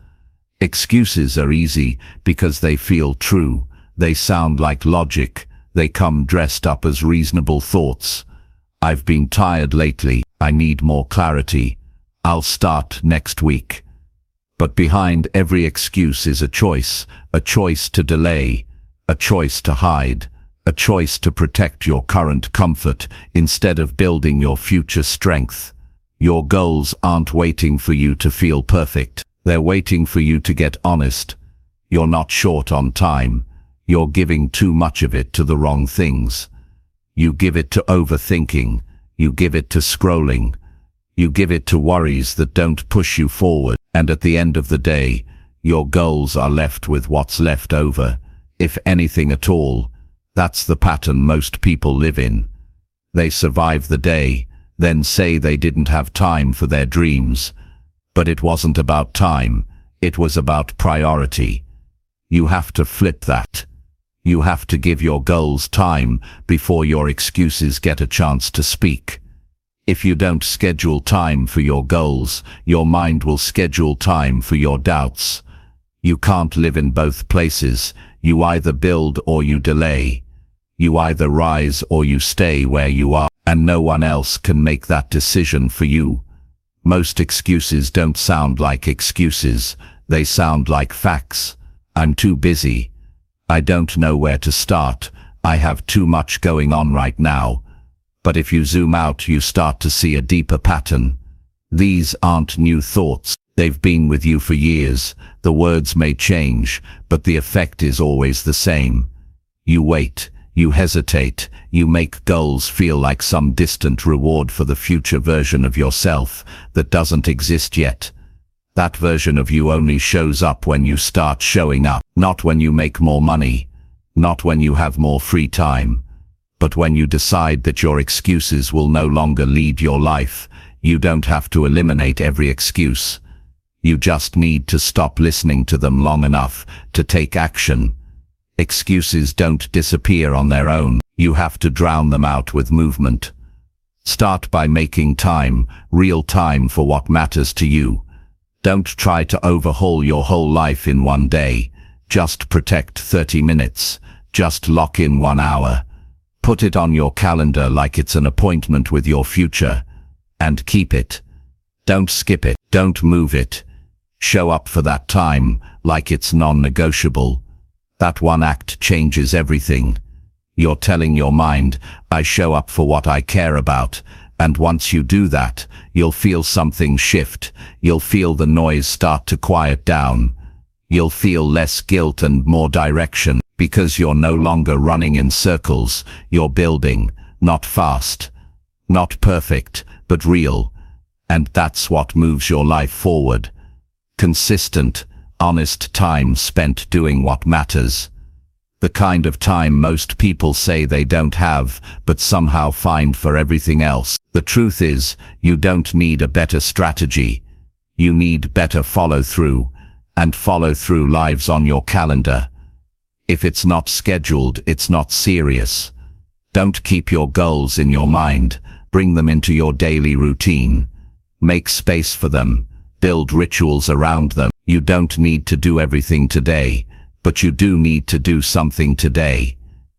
Excuses are easy because they feel true. They sound like logic. They come dressed up as reasonable thoughts. I've been tired lately. I need more clarity. I'll start next week. But behind every excuse is a choice to delay, a choice to hide, a choice to protect your current comfort instead of building your future strength. Your goals aren't waiting for you to feel perfect. They're waiting for you to get honest. You're not short on time. You're giving too much of it to the wrong things. You give it to overthinking. You give it to scrolling. You give it to worries that don't push you forward. And at the end of the day, your goals are left with what's left over, if anything at all. That's the pattern most people live in. They survive the day, then say they didn't have time for their dreams. But it wasn't about time, it was about priority. You have to flip that. You have to give your goals time before your excuses get a chance to speak. If you don't schedule time for your goals, your mind will schedule time for your doubts. You can't live in both places. You either build or you delay. You either rise or you stay where you are, and no one else can make that decision for you. Most excuses don't sound like excuses. They sound like facts. I'm too busy. I don't know where to start. I have too much going on right now. But if you zoom out, you start to see a deeper pattern. These aren't new thoughts. They've been with you for years. The words may change, but the effect is always the same. You wait, you hesitate, you make goals feel like some distant reward for the future version of yourself that doesn't exist yet. That version of you only shows up when you start showing up, not when you make more money, not when you have more free time, but when you decide that your excuses will no longer lead your life. You don't have to eliminate every excuse. You just need to stop listening to them long enough to take action. Excuses don't disappear on their own. You have to drown them out with movement. Start by making time, real time, for what matters to you. Don't try to overhaul your whole life in one day. Just protect 30 minutes. Just lock in 1 hour. Put it on your calendar like it's an appointment with your future. And keep it. Don't skip it. Don't move it. Show up for that time like it's non-negotiable. That one act changes everything. You're telling your mind, I show up for what I care about, and once you do that, you'll feel something shift. You'll feel the noise start to quiet down. You'll feel less guilt and more direction, because you're no longer running in circles. You're building, not fast, not perfect, but real. And that's what moves your life forward. Consistent, honest time spent doing what matters. The kind of time most people say they don't have, but somehow find for everything else. The truth is, you don't need a better strategy. You need better follow-through, and follow-through lives on your calendar. If it's not scheduled, it's not serious. Don't keep your goals in your mind. Bring them into your daily routine. Make space for them. Build rituals around them. You don't need to do everything today, but you do need to do something today.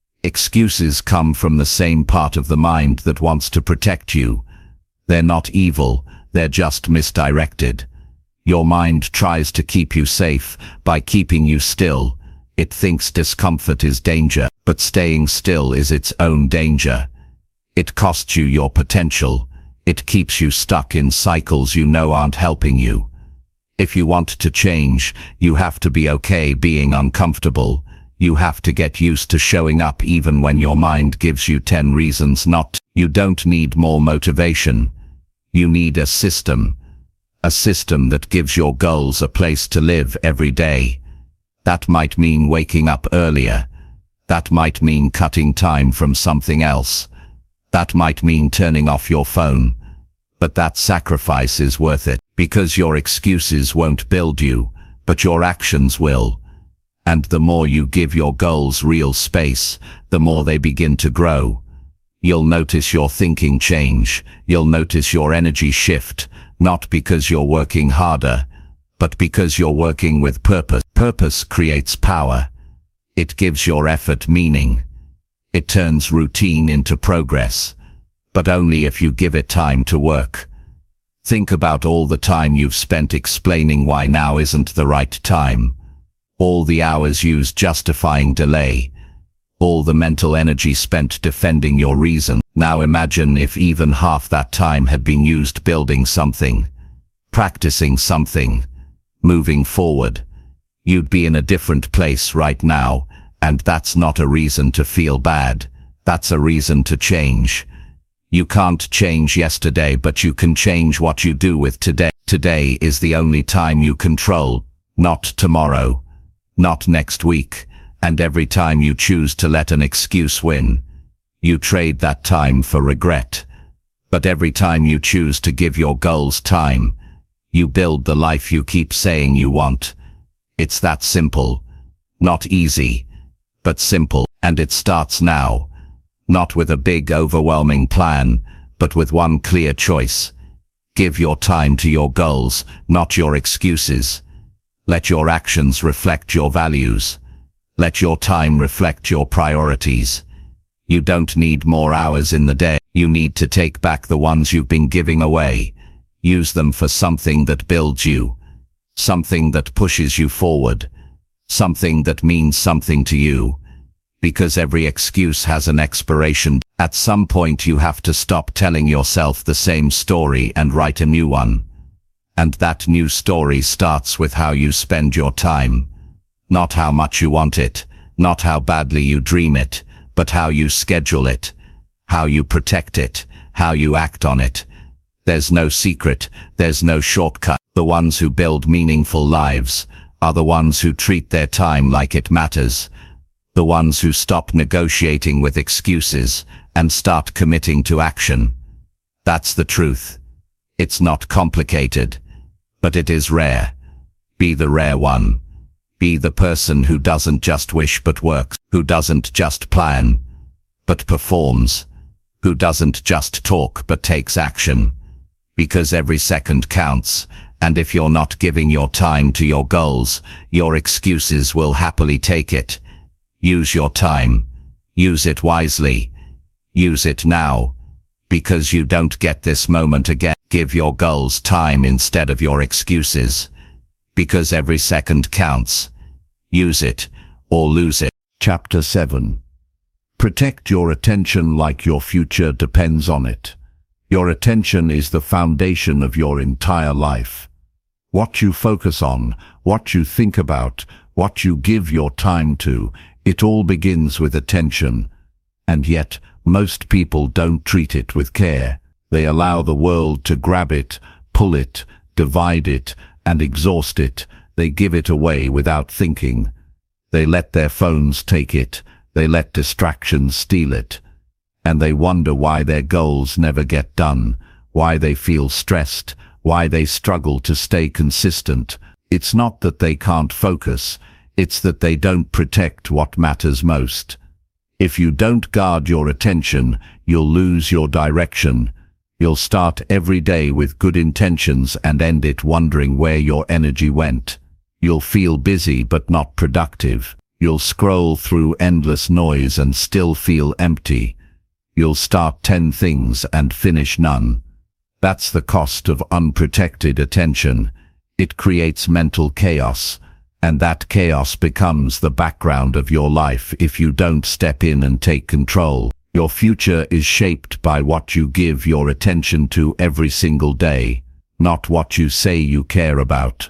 Excuses come from the same part of the mind that wants to protect you. They're not evil, they're just misdirected. Your mind tries to keep you safe by keeping you still. It thinks discomfort is danger, but staying still is its own danger. It costs you your potential. It keeps you stuck in cycles you know aren't helping you. If you want to change, you have to be okay being uncomfortable. You have to get used to showing up even when your mind gives you 10 reasons not to. You don't need more motivation. You need a system. A system that gives your goals a place to live every day. That might mean waking up earlier. That might mean cutting time from something else. That might mean turning off your phone. But that sacrifice is worth it, because your excuses won't build you, but your actions will. And the more you give your goals real space, the more they begin to grow. You'll notice your thinking change. You'll notice your energy shift, not because you're working harder, but because you're working with purpose. Purpose creates power. It gives your effort meaning. It turns routine into progress, but only if you give it time to work. Think about all the time you've spent explaining why now isn't the right time. All the hours used justifying delay. All the mental energy spent defending your reason. Now imagine if even half that time had been used building something, practicing something, moving forward. You'd be in a different place right now, and that's not a reason to feel bad. That's a reason to change. You can't change yesterday, but you can change what you do with today. Today is the only time you control, not tomorrow, not next week, and every time you choose to let an excuse win, you trade that time for regret. But every time you choose to give your goals time, you build the life you keep saying you want. It's that simple. Not easy, but simple, and it starts now. Not with a big overwhelming plan, but with one clear choice. Give your time to your goals, not your excuses. Let your actions reflect your values. Let your time reflect your priorities. You don't need more hours in the day. You need to take back the ones you've been giving away. Use them for something that builds you. Something that pushes you forward. Something that means something to you. Because every excuse has an expiration. At some point you have to stop telling yourself the same story and write a new one. And that new story starts with how you spend your time. Not how much you want it, not how badly you dream it, but how you schedule it, how you protect it, how you act on it. There's no secret, there's no shortcut. The ones who build meaningful lives are the ones who treat their time like it matters. The ones who stop negotiating with excuses and start committing to action. That's the truth. It's not complicated, but it is rare. Be the rare one. Be the person who doesn't just wish but works, who doesn't just plan, but performs, who doesn't just talk but takes action. Because every second counts, and if you're not giving your time to your goals, your excuses will happily take it. Use your time. Use it wisely. Use it now. Because you don't get this moment again. Give your goals time instead of your excuses. Because every second counts. Use it, or lose it. Chapter 7. Protect your attention like your future depends on it. Your attention is the foundation of your entire life. What you focus on, what you think about, what you give your time to, it all begins with attention. And yet, most people don't treat it with care. They allow the world to grab it, pull it, divide it, and exhaust it. They give it away without thinking. They let their phones take it. They let distractions steal it. And they wonder why their goals never get done, why they feel stressed, why they struggle to stay consistent. It's not that they can't focus, it's that they don't protect what matters most. If you don't guard your attention, you'll lose your direction. You'll start every day with good intentions and end it wondering where your energy went. You'll feel busy but not productive. You'll scroll through endless noise and still feel empty. You'll start 10 things and finish none. That's the cost of unprotected attention. It creates mental chaos, and that chaos becomes the background of your life if you don't step in and take control. Your future is shaped by what you give your attention to every single day, not what you say you care about,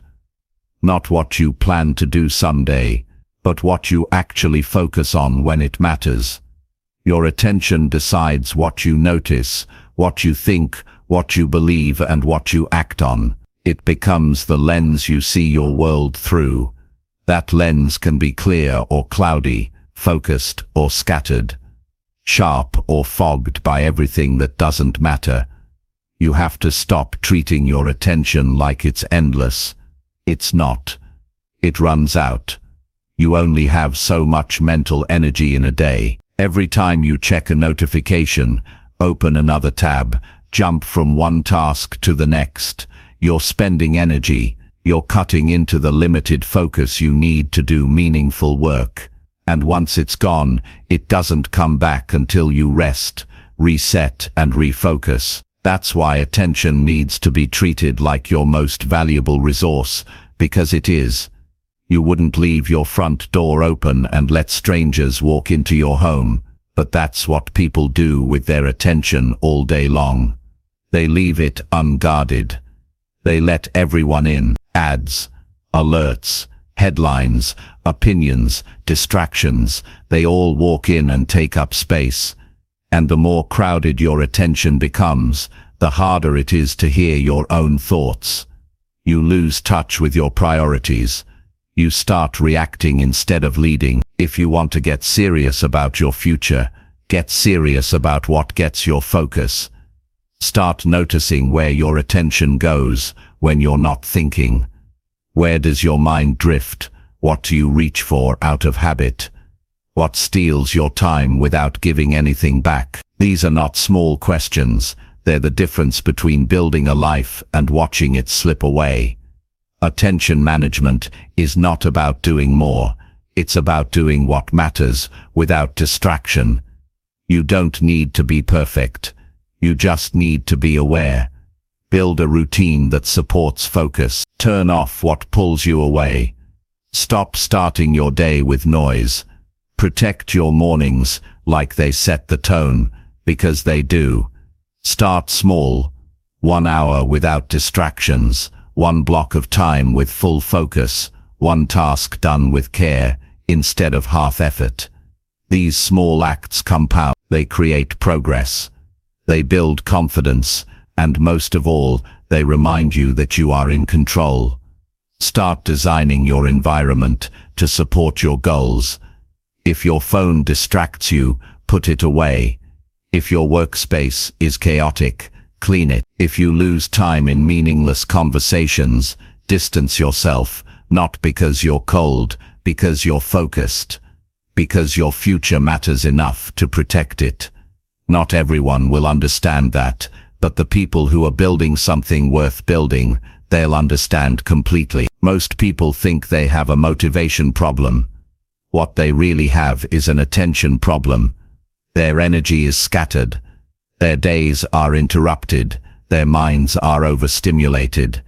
not what you plan to do someday, but what you actually focus on when it matters. Your attention decides what you notice, what you think, what you believe, and what you act on. It becomes the lens you see your world through. That lens can be clear or cloudy, focused or scattered, sharp or fogged by everything that doesn't matter. You have to stop treating your attention like it's endless. It's not. It runs out. You only have so much mental energy in a day. Every time you check a notification, open another tab, jump from one task to the next, you're spending energy. You're cutting into the limited focus you need to do meaningful work. And once it's gone, it doesn't come back until you rest, reset, and refocus. That's why attention needs to be treated like your most valuable resource, because it is. You wouldn't leave your front door open and let strangers walk into your home, but that's what people do with their attention all day long. They leave it unguarded. They let everyone in. Ads, alerts, headlines, opinions, distractions, they all walk in and take up space. And the more crowded your attention becomes, the harder it is to hear your own thoughts. You lose touch with your priorities. You start reacting instead of leading. If you want to get serious about your future, get serious about what gets your focus. Start noticing where your attention goes when you're not thinking. Where does your mind drift? What do you reach for out of habit? What steals your time without giving anything back? These are not small questions. They're the difference between building a life and watching it slip away. Attention management is not about doing more. It's about doing what matters without distraction. You don't need to be perfect. You just need to be aware. Build a routine that supports focus. Turn off what pulls you away. Stop starting your day with noise. Protect your mornings like they set the tone, because they do. Start small. 1 hour without distractions. 1 block of time with full focus. 1 task done with care instead of half effort. These small acts compound. They create progress. They build confidence. And most of all, they remind you that you are in control. Start designing your environment to support your goals. If your phone distracts you, put it away. If your workspace is chaotic, clean it. If you lose time in meaningless conversations, distance yourself, not because you're cold, because you're focused. Because your future matters enough to protect it. Not everyone will understand that, but the people who are building something worth building, they'll understand completely. Most people think they have a motivation problem. What they really have is an attention problem. Their energy is scattered. Their days are interrupted. Their minds are overstimulated.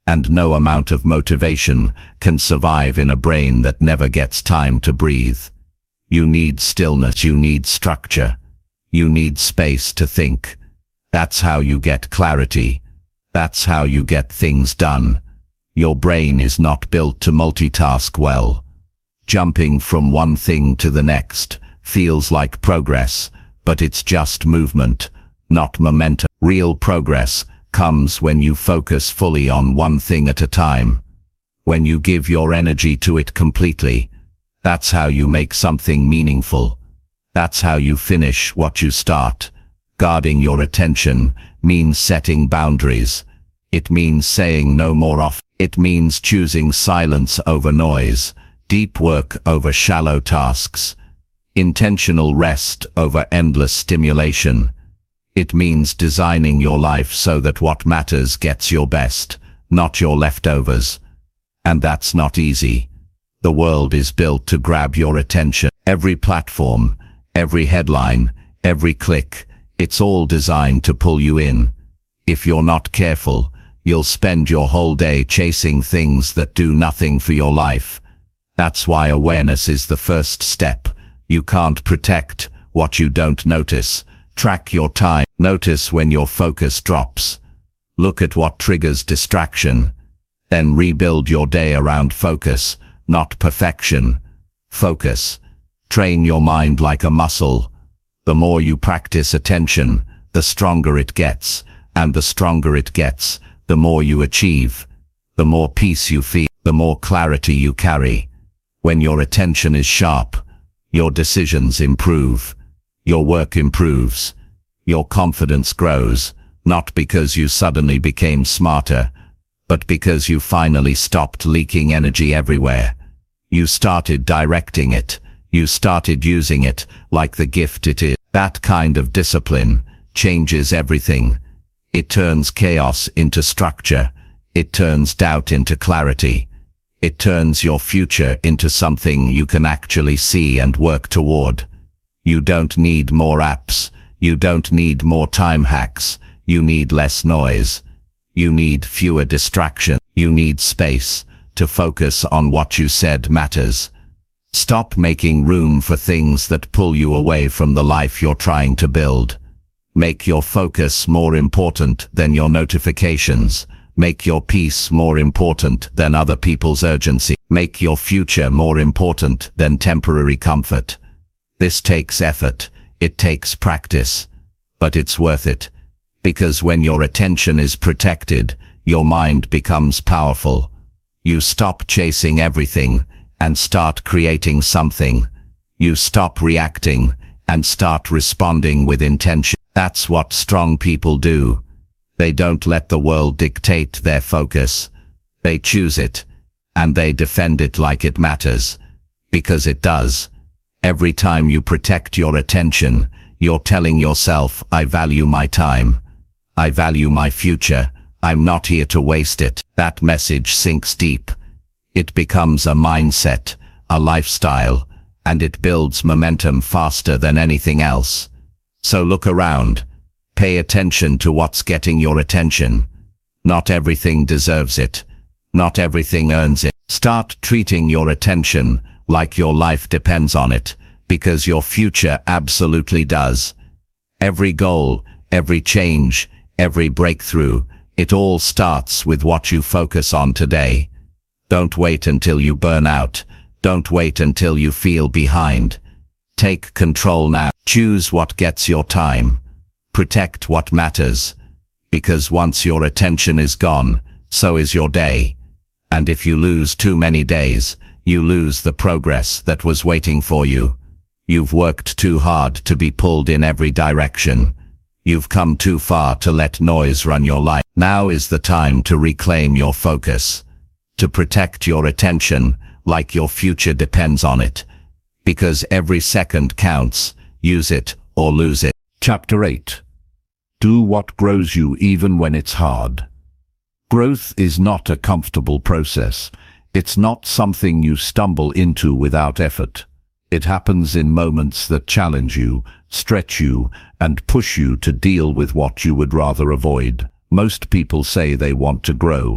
And no amount of motivation can survive in a brain that never gets time to breathe. You need stillness, you need structure, you need space to think. That's how you get clarity. That's how you get things done. Your brain is not built to multitask well. Jumping from one thing to the next feels like progress, but it's just movement, not momentum. Real progress comes when you focus fully on one thing at a time. When you give your energy to it completely, that's how you make something meaningful. That's how you finish what you start. Guarding your attention means setting boundaries. It means saying no more often. It means choosing silence over noise, deep work over shallow tasks, intentional rest over endless stimulation. It means designing your life so that what matters gets your best, not your leftovers. And that's not easy. The world is built to grab your attention. Every platform, every headline, every click, it's all designed to pull you in. If you're not careful, you'll spend your whole day chasing things that do nothing for your life. That's why awareness is the first step. You can't protect what you don't notice. Track your time. Notice when your focus drops. Look at what triggers distraction. Then rebuild your day around focus, not perfection. Focus. Train your mind like a muscle. The more you practice attention, the stronger it gets, and the stronger it gets, the more you achieve, the more peace you feel, the more clarity you carry. When your attention is sharp, your decisions improve, your work improves, your confidence grows, not because you suddenly became smarter, but because you finally stopped leaking energy everywhere. You started directing it. You started using it like the gift it is. That kind of discipline changes everything. It turns chaos into structure. It turns doubt into clarity. It turns your future into something you can actually see and work toward. You don't need more apps. You don't need more time hacks. You need less noise. You need fewer distractions. You need space to focus on what you said matters. Stop making room for things that pull you away from the life you're trying to build. Make your focus more important than your notifications. Make your peace more important than other people's urgency. Make your future more important than temporary comfort. This takes effort. It takes practice. But it's worth it. Because when your attention is protected, your mind becomes powerful. You stop chasing everything and start creating something. You stop reacting and start responding with intention. That's what strong people do. They don't let the world dictate their focus. They choose it, and they defend it like it matters. Because it does. Every time you protect your attention, you're telling yourself, I value my time. I value my future. I'm not here to waste it. That message sinks deep. It becomes a mindset, a lifestyle, and it builds momentum faster than anything else. So look around. Pay attention to what's getting your attention. Not everything deserves it. Not everything earns it. Start treating your attention like your life depends on it, because your future absolutely does. Every goal, every change, every breakthrough, it all starts with what you focus on today. Don't wait until you burn out. Don't wait until you feel behind. Take control now. Choose what gets your time. Protect what matters. Because once your attention is gone, so is your day. And if you lose too many days, you lose the progress that was waiting for you. You've worked too hard to be pulled in every direction. You've come too far to let noise run your life. Now is the time to reclaim your focus. To protect your attention like your future depends on it. Because every second counts. Use it or lose it. Chapter 8. Do what grows you even when it's hard. Growth is not a comfortable process. It's not something you stumble into without effort. It happens in moments that challenge you, stretch you, and push you to deal with what you would rather avoid. Most people say they want to grow,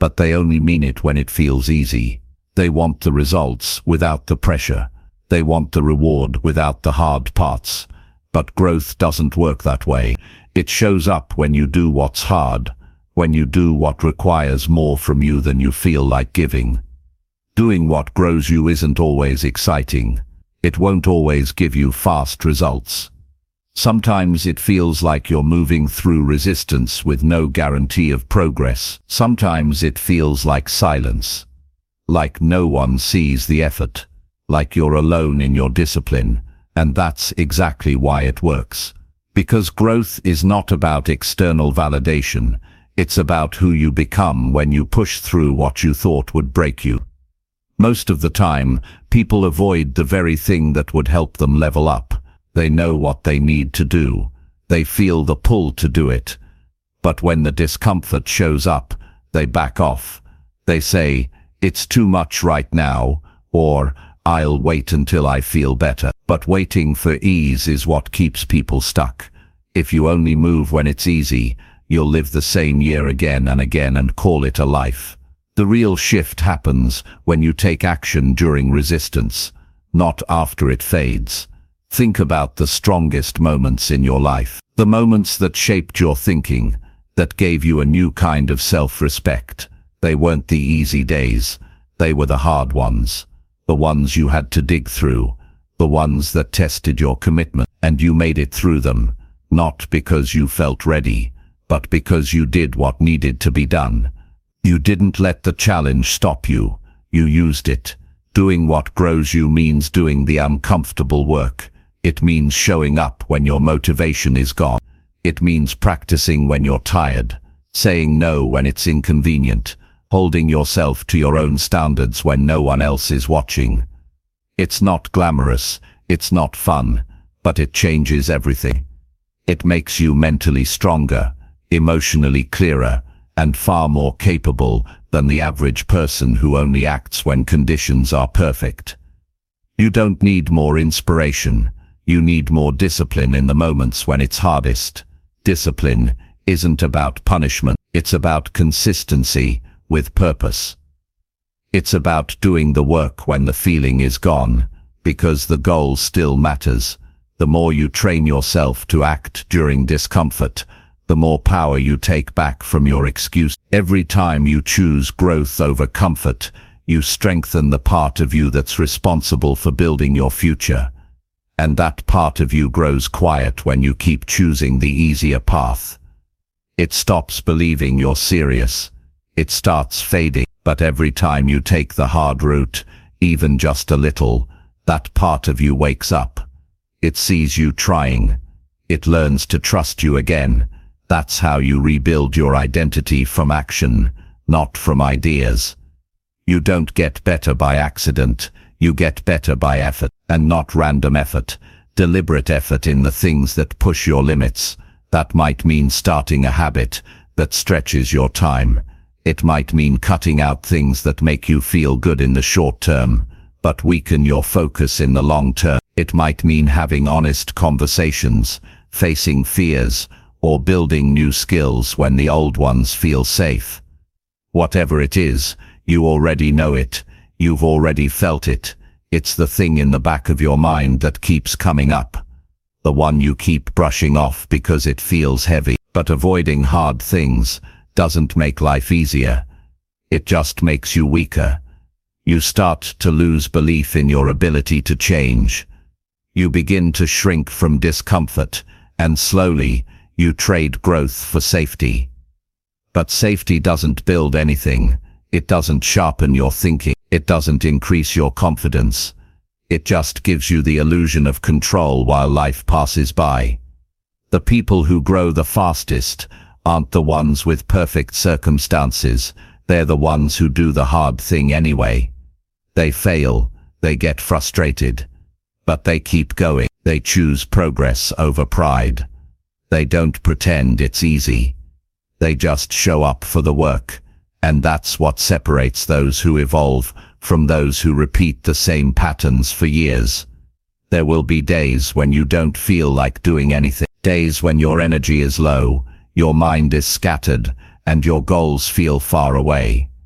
but they only mean it when it feels easy. They want the results without the pressure. They want the reward without the hard parts. But growth doesn't work that way. It shows up when you do what's hard, when you do what requires more from you than you feel like giving. Doing what grows you isn't always exciting. It won't always give you fast results. Sometimes it feels like you're moving through resistance with no guarantee of progress. Sometimes it feels like silence, like no one sees the effort, like you're alone in your discipline, and that's exactly why it works. Because growth is not about external validation, it's about who you become when you push through what you thought would break you. Most of the time, people avoid the very thing that would help them level up. They know what they need to do. They feel the pull to do it. But when the discomfort shows up, they back off. They say, "It's too much right now," or "I'll wait until I feel better." But waiting for ease is what keeps people stuck. If you only move when it's easy, you'll live the same year again and call it a life. The real shift happens when you take action during resistance, not after it fades. Think about the strongest moments in your life, the moments that shaped your thinking, that gave you a new kind of self-respect. They weren't the easy days, they were the hard ones, the ones you had to dig through, the ones that tested your commitment, and you made it through them, not because you felt ready, but because you did what needed to be done. You didn't let the challenge stop you, you used it. Doing what grows you means doing the uncomfortable work. It means showing up when your motivation is gone. It means practicing when you're tired, saying no when it's inconvenient, holding yourself to your own standards when no one else is watching. It's not glamorous, it's not fun, but it changes everything. It makes you mentally stronger, emotionally clearer, and far more capable than the average person who only acts when conditions are perfect. You don't need more inspiration. You need more discipline in the moments when it's hardest. Discipline isn't about punishment. It's about consistency with purpose. It's about doing the work when the feeling is gone, because the goal still matters. The more you train yourself to act during discomfort, the more power you take back from your excuse. Every time you choose growth over comfort, you strengthen the part of you that's responsible for building your future. And that part of you grows quiet when you keep choosing the easier path. It stops believing you're serious. It starts fading. But every time you take the hard route, even just a little, that part of you wakes up. It sees you trying. It learns to trust you again. That's how you rebuild your identity from action, not from ideas. You don't get better by accident. You get better by effort, and not random effort, deliberate effort in the things that push your limits. That might mean starting a habit that stretches your time. It might mean cutting out things that make you feel good in the short term, but weaken your focus in the long term. It might mean having honest conversations, facing fears, or building new skills when the old ones feel safe. Whatever it is, you already know it. You've already felt it. It's the thing in the back of your mind that keeps coming up. The one you keep brushing off because it feels heavy. But avoiding hard things doesn't make life easier. It just makes you weaker. You start to lose belief in your ability to change. You begin to shrink from discomfort, and slowly, you trade growth for safety. But safety doesn't build anything. It doesn't sharpen your thinking. It doesn't increase your confidence. It just gives you the illusion of control while life passes by. The people who grow the fastest aren't the ones with perfect circumstances. They're the ones who do the hard thing anyway. They fail, they get frustrated, but they keep going. They choose progress over pride. They don't pretend it's easy. They just show up for the work. And that's what separates those who evolve from those who repeat the same patterns for years. There will be days when you don't feel like doing anything. Days when your energy is low, your mind is scattered, and your goals feel far away.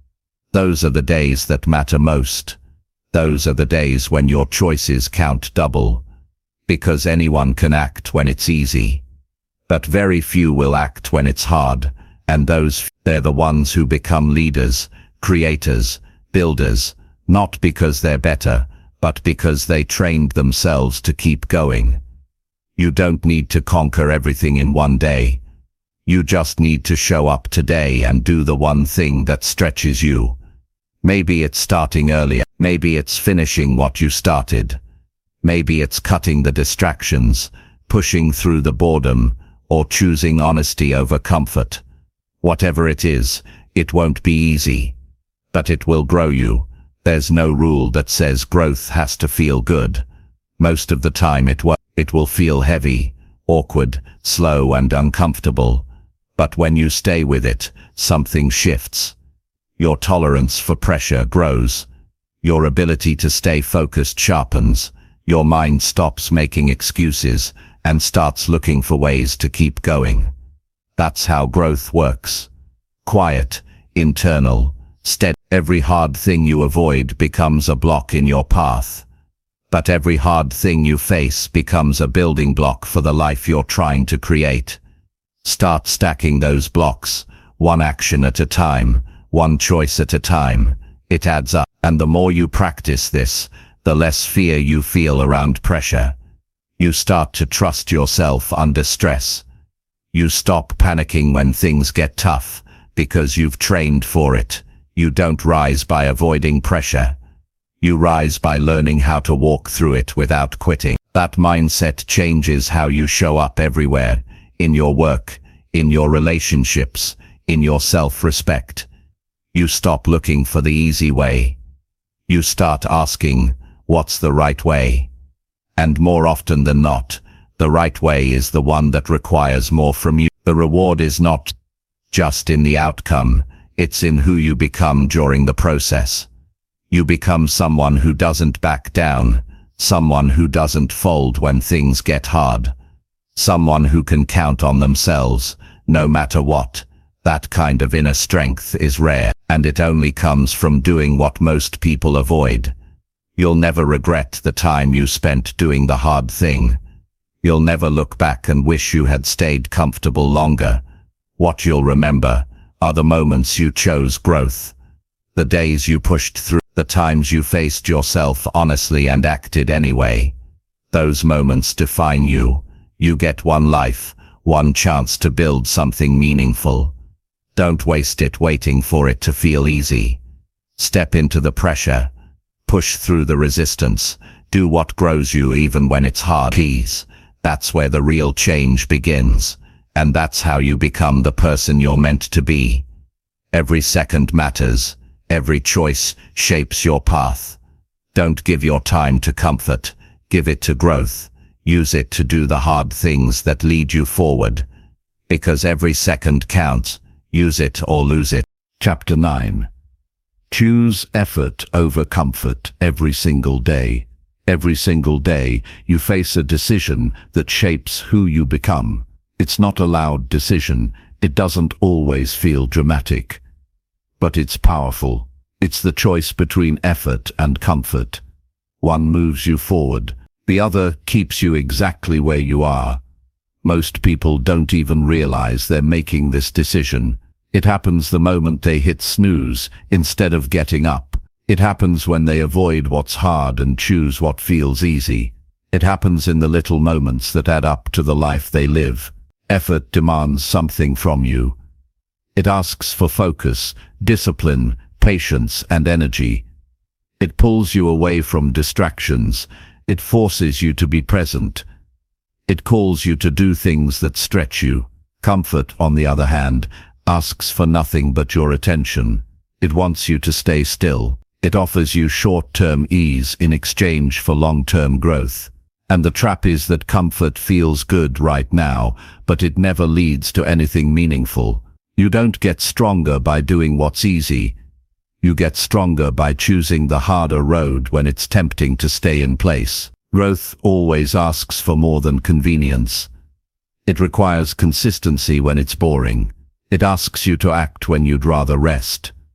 Those are the days that matter most. Those are the days when your choices count double. Because anyone can act when it's easy. But very few will act when it's hard, and they're the ones who become leaders, creators, builders, not because they're better, but because they trained themselves to keep going. You don't need to conquer everything in one day. You just need to show up today and do the one thing that stretches you. Maybe it's starting earlier. Maybe it's finishing what you started. Maybe it's cutting the distractions, pushing through the boredom, or choosing honesty over comfort. Whatever it is, it won't be easy. But it will grow you. There's no rule that says growth has to feel good. Most of the time it will feel heavy, awkward, slow and uncomfortable. But when you stay with it, something shifts. Your tolerance for pressure grows. Your ability to stay focused sharpens. Your mind stops making excuses and starts looking for ways to keep going. That's how growth works. Quiet, internal, steady. Every hard thing you avoid becomes a block in your path. But every hard thing you face becomes a building block for the life you're trying to create. Start stacking those blocks, one action at a time, one choice at a time. It adds up, and the more you practice this, the less fear you feel around pressure. You start to trust yourself under stress. You stop panicking when things get tough, because you've trained for it. You don't rise by avoiding pressure. You rise by learning how to walk through it without quitting. That mindset changes how you show up everywhere, in your work, in your relationships, in your self-respect. You stop looking for the easy way. You start asking, what's the right way? And more often than not, the right way is the one that requires more from you. The reward is not just in the outcome, it's in who you become during the process. You become someone who doesn't back down, someone who doesn't fold when things get hard, someone who can count on themselves, no matter what. That kind of inner strength is rare, and it only comes from doing what most people avoid. You'll never regret the time you spent doing the hard thing. You'll never look back and wish you had stayed comfortable longer. What you'll remember are the moments you chose growth, the days you pushed through, the times you faced yourself honestly and acted anyway. Those moments define you. You get one life, one chance to build something meaningful. Don't waste it waiting for it to feel easy. Step into the pressure. Push through the resistance. Do what grows you even when it's hard. That's where the real change begins. And that's how you become the person you're meant to be. Every second matters. Every choice shapes your path. Don't give your time to comfort. Give it to growth. Use it to do the hard things that lead you forward. Because every second counts. Use it or lose it. Chapter 9. Choose effort over comfort every single day. Every single day, you face a decision that shapes who you become. It's not a loud decision. It doesn't always feel dramatic. But it's powerful. It's the choice between effort and comfort. One moves you forward. The other keeps you exactly where you are. Most people don't even realize they're making this decision. It happens the moment they hit snooze instead of getting up. It happens when they avoid what's hard and choose what feels easy. It happens in the little moments that add up to the life they live. Effort demands something from you. It asks for focus, discipline, patience, and energy. It pulls you away from distractions. It forces you to be present. It calls you to do things that stretch you. Comfort, on the other hand, asks for nothing but your attention. It wants you to stay still. It offers you short-term ease in exchange for long-term growth. And the trap is that comfort feels good right now, but it never leads to anything meaningful. You don't get stronger by doing what's easy. You get stronger by choosing the harder road when it's tempting to stay in place. Growth always asks for more than convenience. It requires consistency when it's boring. It asks you to act when you'd rather rest.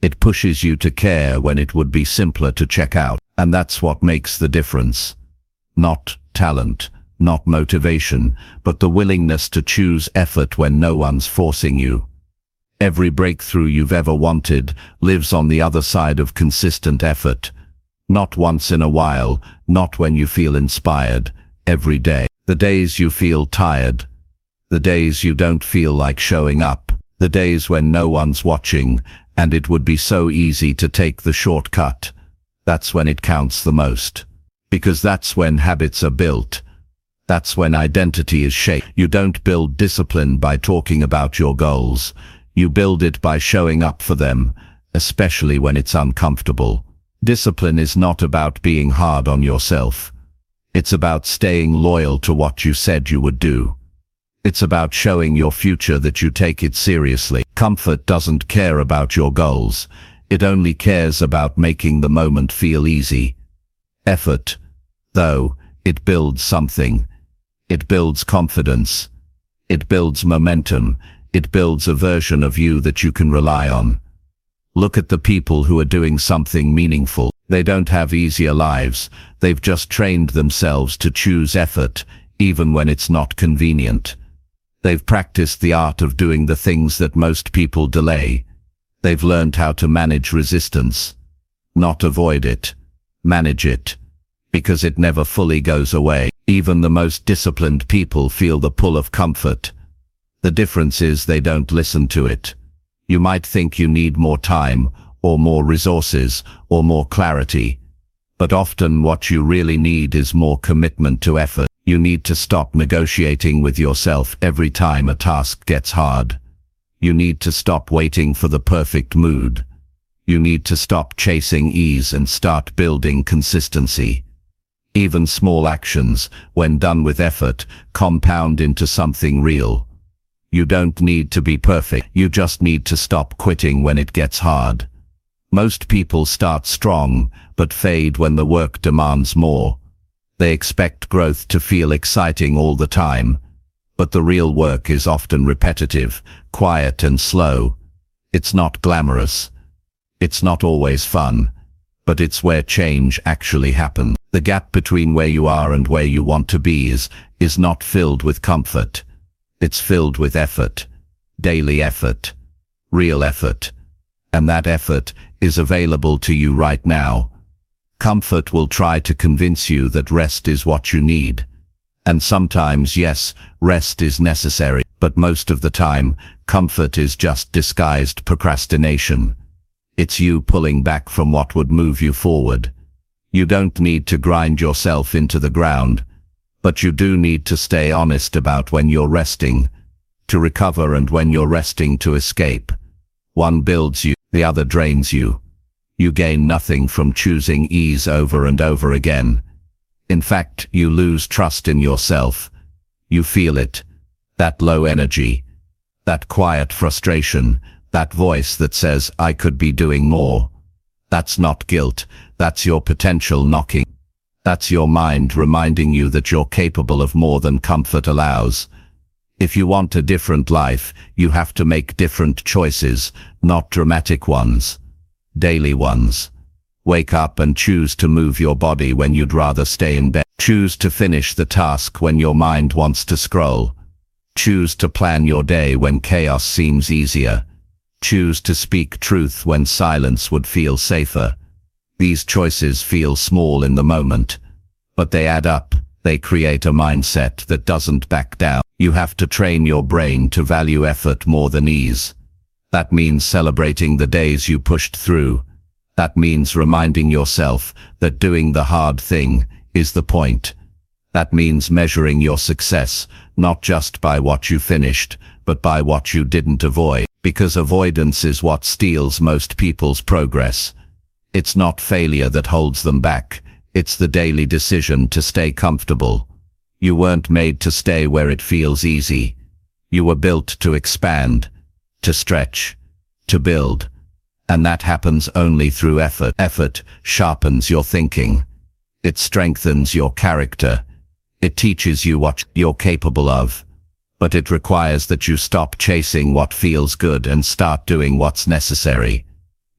It pushes you to care when it would be simpler to check out. And that's what makes the difference. Not talent, not motivation, but the willingness to choose effort when no one's forcing you. Every breakthrough you've ever wanted lives on the other side of consistent effort. Not once in a while, not when you feel inspired, every day. The days you feel tired, the days you don't feel like showing up, the days when no one's watching, and it would be so easy to take the shortcut. That's when it counts the most. Because that's when habits are built. That's when identity is shaped. You don't build discipline by talking about your goals. You build it by showing up for them, especially when it's uncomfortable. Discipline is not about being hard on yourself. It's about staying loyal to what you said you would do. It's about showing your future that you take it seriously. Comfort doesn't care about your goals. It only cares about making the moment feel easy. Effort, though, it builds something. It builds confidence. It builds momentum. It builds a version of you that you can rely on. Look at the people who are doing something meaningful. They don't have easier lives. They've just trained themselves to choose effort, even when it's not convenient. They've practiced the art of doing the things that most people delay. They've learned how to manage resistance. Not avoid it. Manage it. Because it never fully goes away. Even the most disciplined people feel the pull of comfort. The difference is they don't listen to it. You might think you need more time, or more resources, or more clarity. But often what you really need is more commitment to effort. You need to stop negotiating with yourself every time a task gets hard. You need to stop waiting for the perfect mood. You need to stop chasing ease and start building consistency. Even small actions, when done with effort, compound into something real. You don't need to be perfect. You just need to stop quitting when it gets hard. Most people start strong, but fade when the work demands more. They expect growth to feel exciting all the time, but the real work is often repetitive, quiet and slow. It's not glamorous. It's not always fun, but it's where change actually happens. The gap between where you are and where you want to be is not filled with comfort. It's filled with effort, daily effort, real effort, and that effort is available to you right now. Comfort will try to convince you that rest is what you need. And sometimes, yes, rest is necessary, but most of the time, comfort is just disguised procrastination. It's you pulling back from what would move you forward. You don't need to grind yourself into the ground, but you do need to stay honest about when you're resting, to recover, and when you're resting to escape. One builds you, the other drains you. You gain nothing from choosing ease over and over again. In fact, you lose trust in yourself. You feel it, that low energy, that quiet frustration, that voice that says, I could be doing more. That's not guilt, that's your potential knocking. That's your mind reminding you that you're capable of more than comfort allows. If you want a different life, you have to make different choices, not dramatic ones. Daily ones. Wake up and choose to move your body when you'd rather stay in bed. Choose to finish the task when your mind wants to scroll. Choose to plan your day when chaos seems easier. Choose to speak truth when silence would feel safer. These choices feel small in the moment, but they add up. They create a mindset that doesn't back down. You have to train your brain to value effort more than ease. That means celebrating the days you pushed through. That means reminding yourself that doing the hard thing is the point. That means measuring your success, not just by what you finished, but by what you didn't avoid. Because avoidance is what steals most people's progress. It's not failure that holds them back. It's the daily decision to stay comfortable. You weren't made to stay where it feels easy. You were built to expand, to stretch, to build. And that happens only through effort. Effort sharpens your thinking. It strengthens your character. It teaches you what you're capable of. But it requires that you stop chasing what feels good and start doing what's necessary.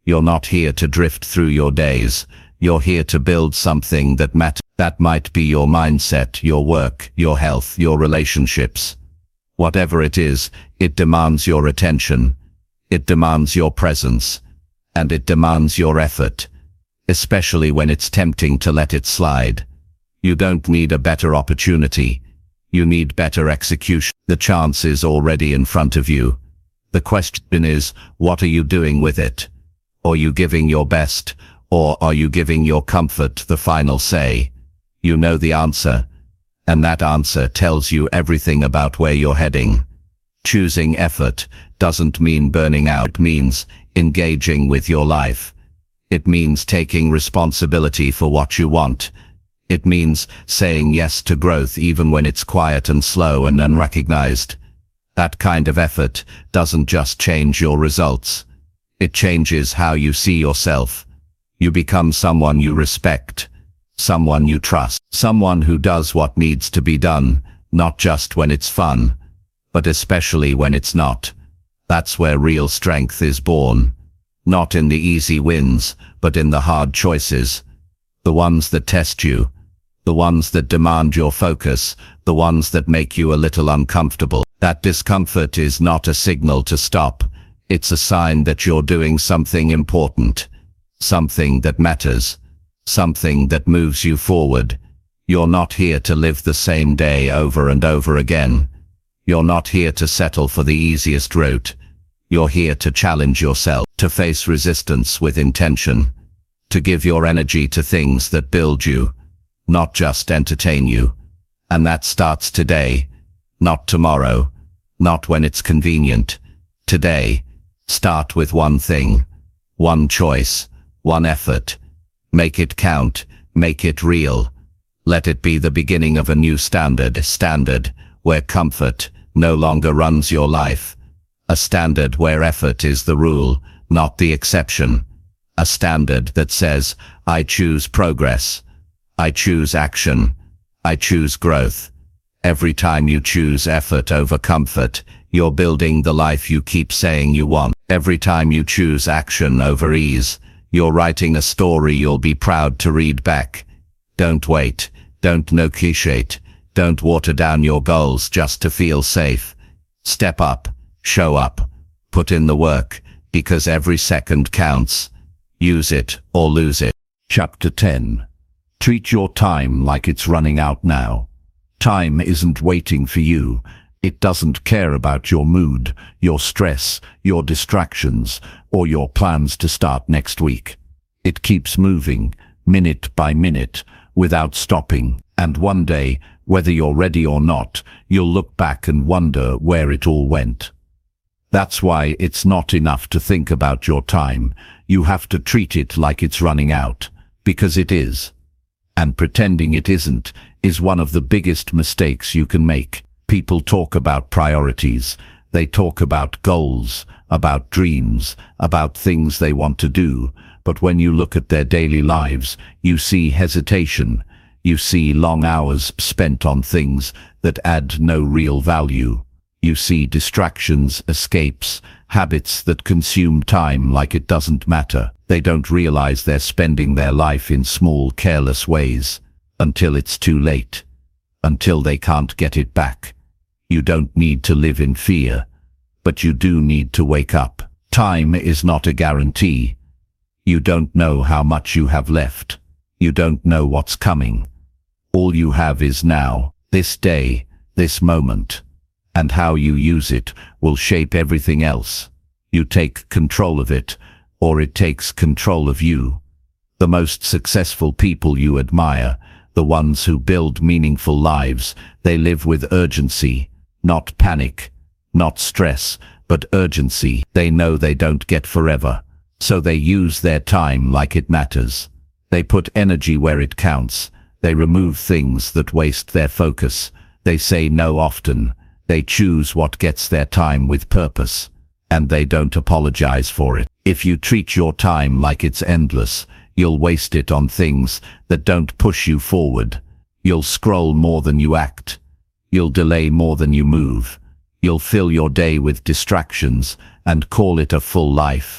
You're not here to drift through your days. You're here to build something that matters. That might be your mindset, your work, your health, your relationships. Whatever it is, it demands your attention. It demands your presence. And it demands your effort, especially when it's tempting to let it slide. You don't need a better opportunity. You need better execution. The chance is already in front of you. The question is, what are you doing with it? Are you giving your best, or are you giving your comfort the final say? You know the answer, and that answer tells you everything about where you're heading. Choosing effort doesn't mean burning out. It means engaging with your life. It means taking responsibility for what you want. It means saying yes to growth even when it's quiet and slow and unrecognized. That kind of effort doesn't just change your results. It changes how you see yourself. You become someone you respect, someone you trust, someone who does what needs to be done, not just when it's fun, but especially when it's not. That's where real strength is born. Not in the easy wins, but in the hard choices. The ones that test you. The ones that demand your focus. The ones that make you a little uncomfortable. That discomfort is not a signal to stop. It's a sign that you're doing something important. Something that matters. Something that moves you forward. You're not here to live the same day over and over again. You're not here to settle for the easiest route. You're here to challenge yourself, to face resistance with intention, to give your energy to things that build you, not just entertain you. And that starts today, not tomorrow, not when it's convenient. Today, start with one thing, one choice, one effort. Make it count, make it real. Let it be the beginning of a new standard where comfort no longer runs your life. A standard where effort is the rule, not the exception. A standard that says, I choose progress. I choose action. I choose growth. Every time you choose effort over comfort, you're building the life you keep saying you want. Every time you choose action over ease, you're writing a story you'll be proud to read back. Don't wait. Don't negotiate. Don't water down your goals just to feel safe. Step up. Show up. Put in the work, because every second counts. Use it or lose it. Chapter 10. Treat your time like it's running out now. Time isn't waiting for you. It doesn't care about your mood, your stress, your distractions, or your plans to start next week. It keeps moving, minute by minute, without stopping, and one day, whether you're ready or not, you'll look back and wonder where it all went. That's why it's not enough to think about your time. You have to treat it like it's running out, because it is. And pretending it isn't is one of the biggest mistakes you can make. People talk about priorities. They talk about goals, about dreams, about things they want to do. But when you look at their daily lives, you see hesitation. You see long hours spent on things that add no real value. You see distractions, escapes, habits that consume time like it doesn't matter. They don't realize they're spending their life in small, careless ways, until it's too late, until they can't get it back. You don't need to live in fear, but you do need to wake up. Time is not a guarantee. You don't know how much you have left. You don't know what's coming. All you have is now, this day, this moment. And how you use it will shape everything else. You take control of it, or it takes control of you. The most successful people you admire, the ones who build meaningful lives, they live with urgency, not panic, not stress, but urgency. They know they don't get forever, so they use their time like it matters. They put energy where it counts. They remove things that waste their focus. They say no often. They choose what gets their time with purpose, and they don't apologize for it. If you treat your time like it's endless, you'll waste it on things that don't push you forward. You'll scroll more than you act. You'll delay more than you move. You'll fill your day with distractions and call it a full life.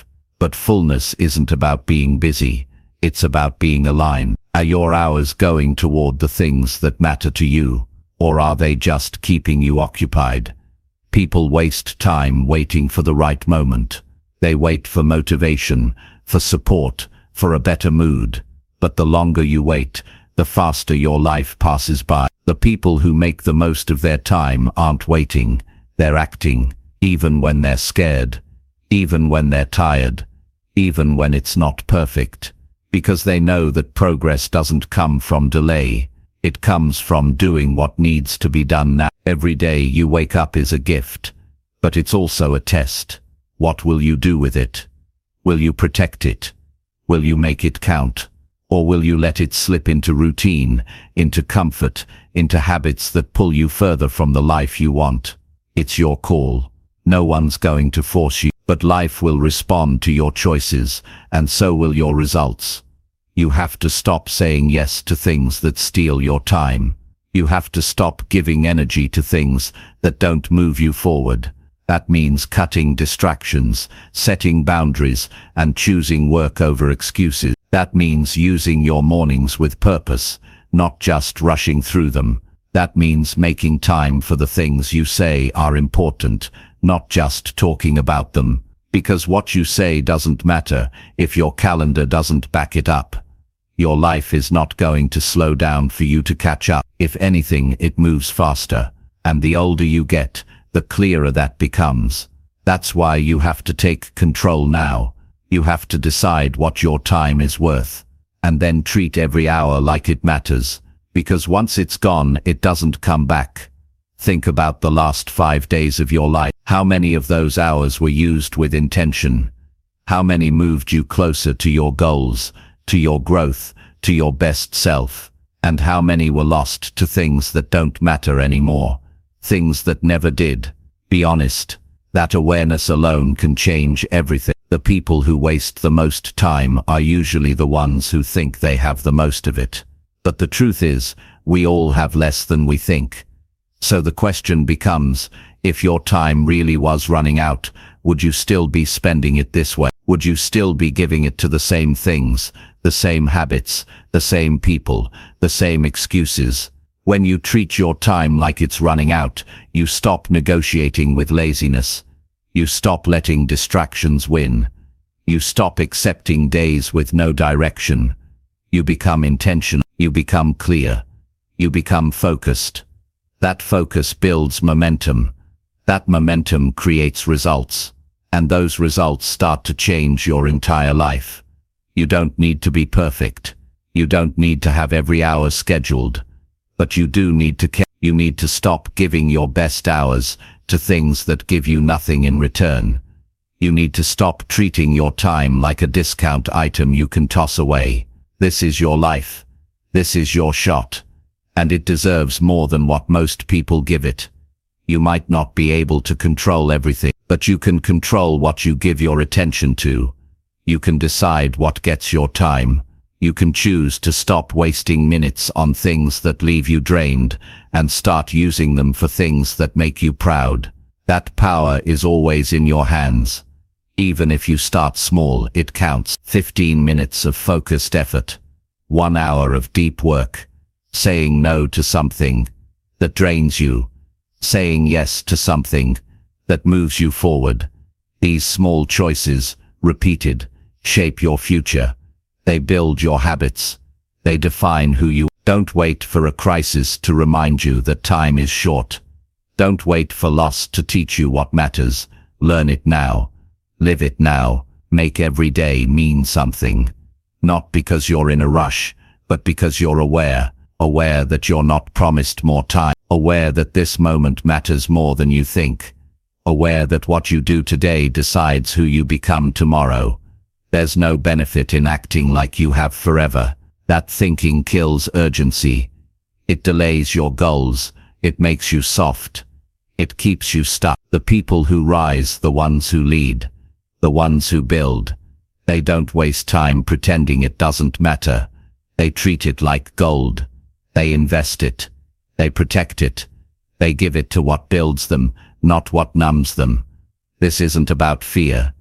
But fullness isn't about being busy. It's about being aligned. Are your hours going toward the things that matter to you, or are they just keeping you occupied? People waste time waiting for the right moment. They wait for motivation, for support, for a better mood. But the longer you wait, the faster your life passes by. The people who make the most of their time aren't waiting. They're acting, even when they're scared, even when they're tired, even when it's not perfect. Because they know that progress doesn't come from delay. It comes from doing what needs to be done now. Every day you wake up is a gift, but it's also a test. What will you do with it? Will you protect it? Will you make it count? Or will you let it slip into routine, into comfort, into habits that pull you further from the life you want? It's your call. No one's going to force you, but life will respond to your choices, and so will your results. You have to stop saying yes to things that steal your time. You have to stop giving energy to things that don't move you forward. That means cutting distractions, setting boundaries, and choosing work over excuses. That means using your mornings with purpose, not just rushing through them. That means making time for the things you say are important, not just talking about them. Because what you say doesn't matter if your calendar doesn't back it up. Your life is not going to slow down for you to catch up. If anything, it moves faster. And the older you get, the clearer that becomes. That's why you have to take control now. You have to decide what your time is worth, and then treat every hour like it matters, because once it's gone, it doesn't come back. Think about the last 5 days of your life. How many of those hours were used with intention? How many moved you closer to your goals, to your growth, to your best self? And how many were lost to things that don't matter anymore? Things that never did. Be honest. That awareness alone can change everything. The people who waste the most time are usually the ones who think they have the most of it. But the truth is, we all have less than we think. So the question becomes, if your time really was running out, would you still be spending it this way? Would you still be giving it to the same things, the same habits, the same people, the same excuses? When you treat your time like it's running out, you stop negotiating with laziness. You stop letting distractions win. You stop accepting days with no direction. You become intentional. You become clear. You become focused. That focus builds momentum. That momentum creates results. And those results start to change your entire life. You don't need to be perfect. You don't need to have every hour scheduled. But you do need to care. You need to stop giving your best hours to things that give you nothing in return. You need to stop treating your time like a discount item you can toss away. This is your life. This is your shot. And it deserves more than what most people give it. You might not be able to control everything, but you can control what you give your attention to. You can decide what gets your time. You can choose to stop wasting minutes on things that leave you drained and start using them for things that make you proud. That power is always in your hands. Even if you start small, it counts. 15 minutes of focused effort. 1 hour of deep work. Saying no to something that drains you. Saying yes to something that moves you forward. These small choices, repeated, shape your future. They build your habits. They define who you are. Don't wait for a crisis to remind you that time is short. Don't wait for loss to teach you what matters. Learn it now. Live it now. Make every day mean something. Not because you're in a rush, but because you're aware. Aware that you're not promised more time. Aware that this moment matters more than you think. Aware that what you do today decides who you become tomorrow. There's no benefit in acting like you have forever. That thinking kills urgency. It delays your goals. It makes you soft. It keeps you stuck. The people who rise, the ones who lead, the ones who build, they don't waste time pretending it doesn't matter. They treat it like gold. They invest it. They protect it. They give it to what builds them, not what numbs them. This isn't about fear.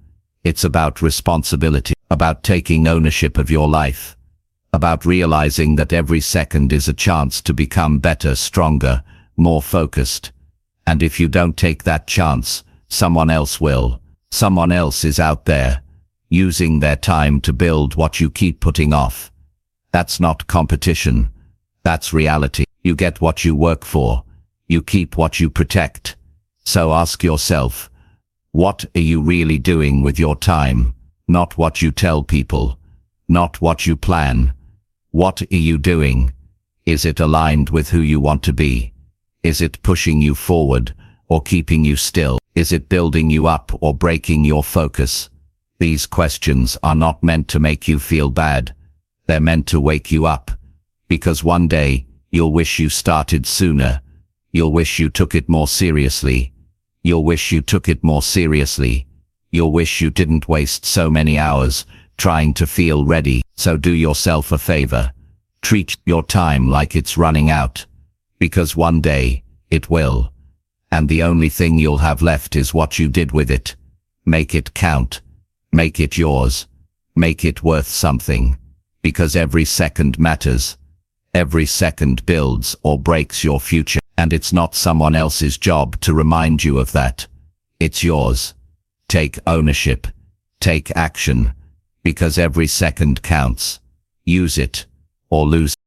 It's about responsibility, about taking ownership of your life, about realizing that every second is a chance to become better, stronger, more focused. And if you don't take that chance, someone else will. Someone else is out there, using their time to build what you keep putting off. That's not competition. That's reality. You get what you work for. You keep what you protect. So ask yourself, what are you really doing with your time? Not what you tell people. Not what you plan. What are you doing? Is it aligned with who you want to be? Is it pushing you forward or keeping you still? Is it building you up or breaking your focus? These questions are not meant to make you feel bad. They're meant to wake you up. Because one day, you'll wish you started sooner. You'll wish you took it more seriously. You'll wish you took it more seriously. You'll wish you didn't waste so many hours trying to feel ready. So do yourself a favor. Treat your time like it's running out. Because one day, it will. And the only thing you'll have left is what you did with it. Make it count. Make it yours. Make it worth something. Because every second matters. Every second builds or breaks your future. And it's not someone else's job to remind you of that. It's yours. Take ownership. Take action. Because every second counts. Use it or lose.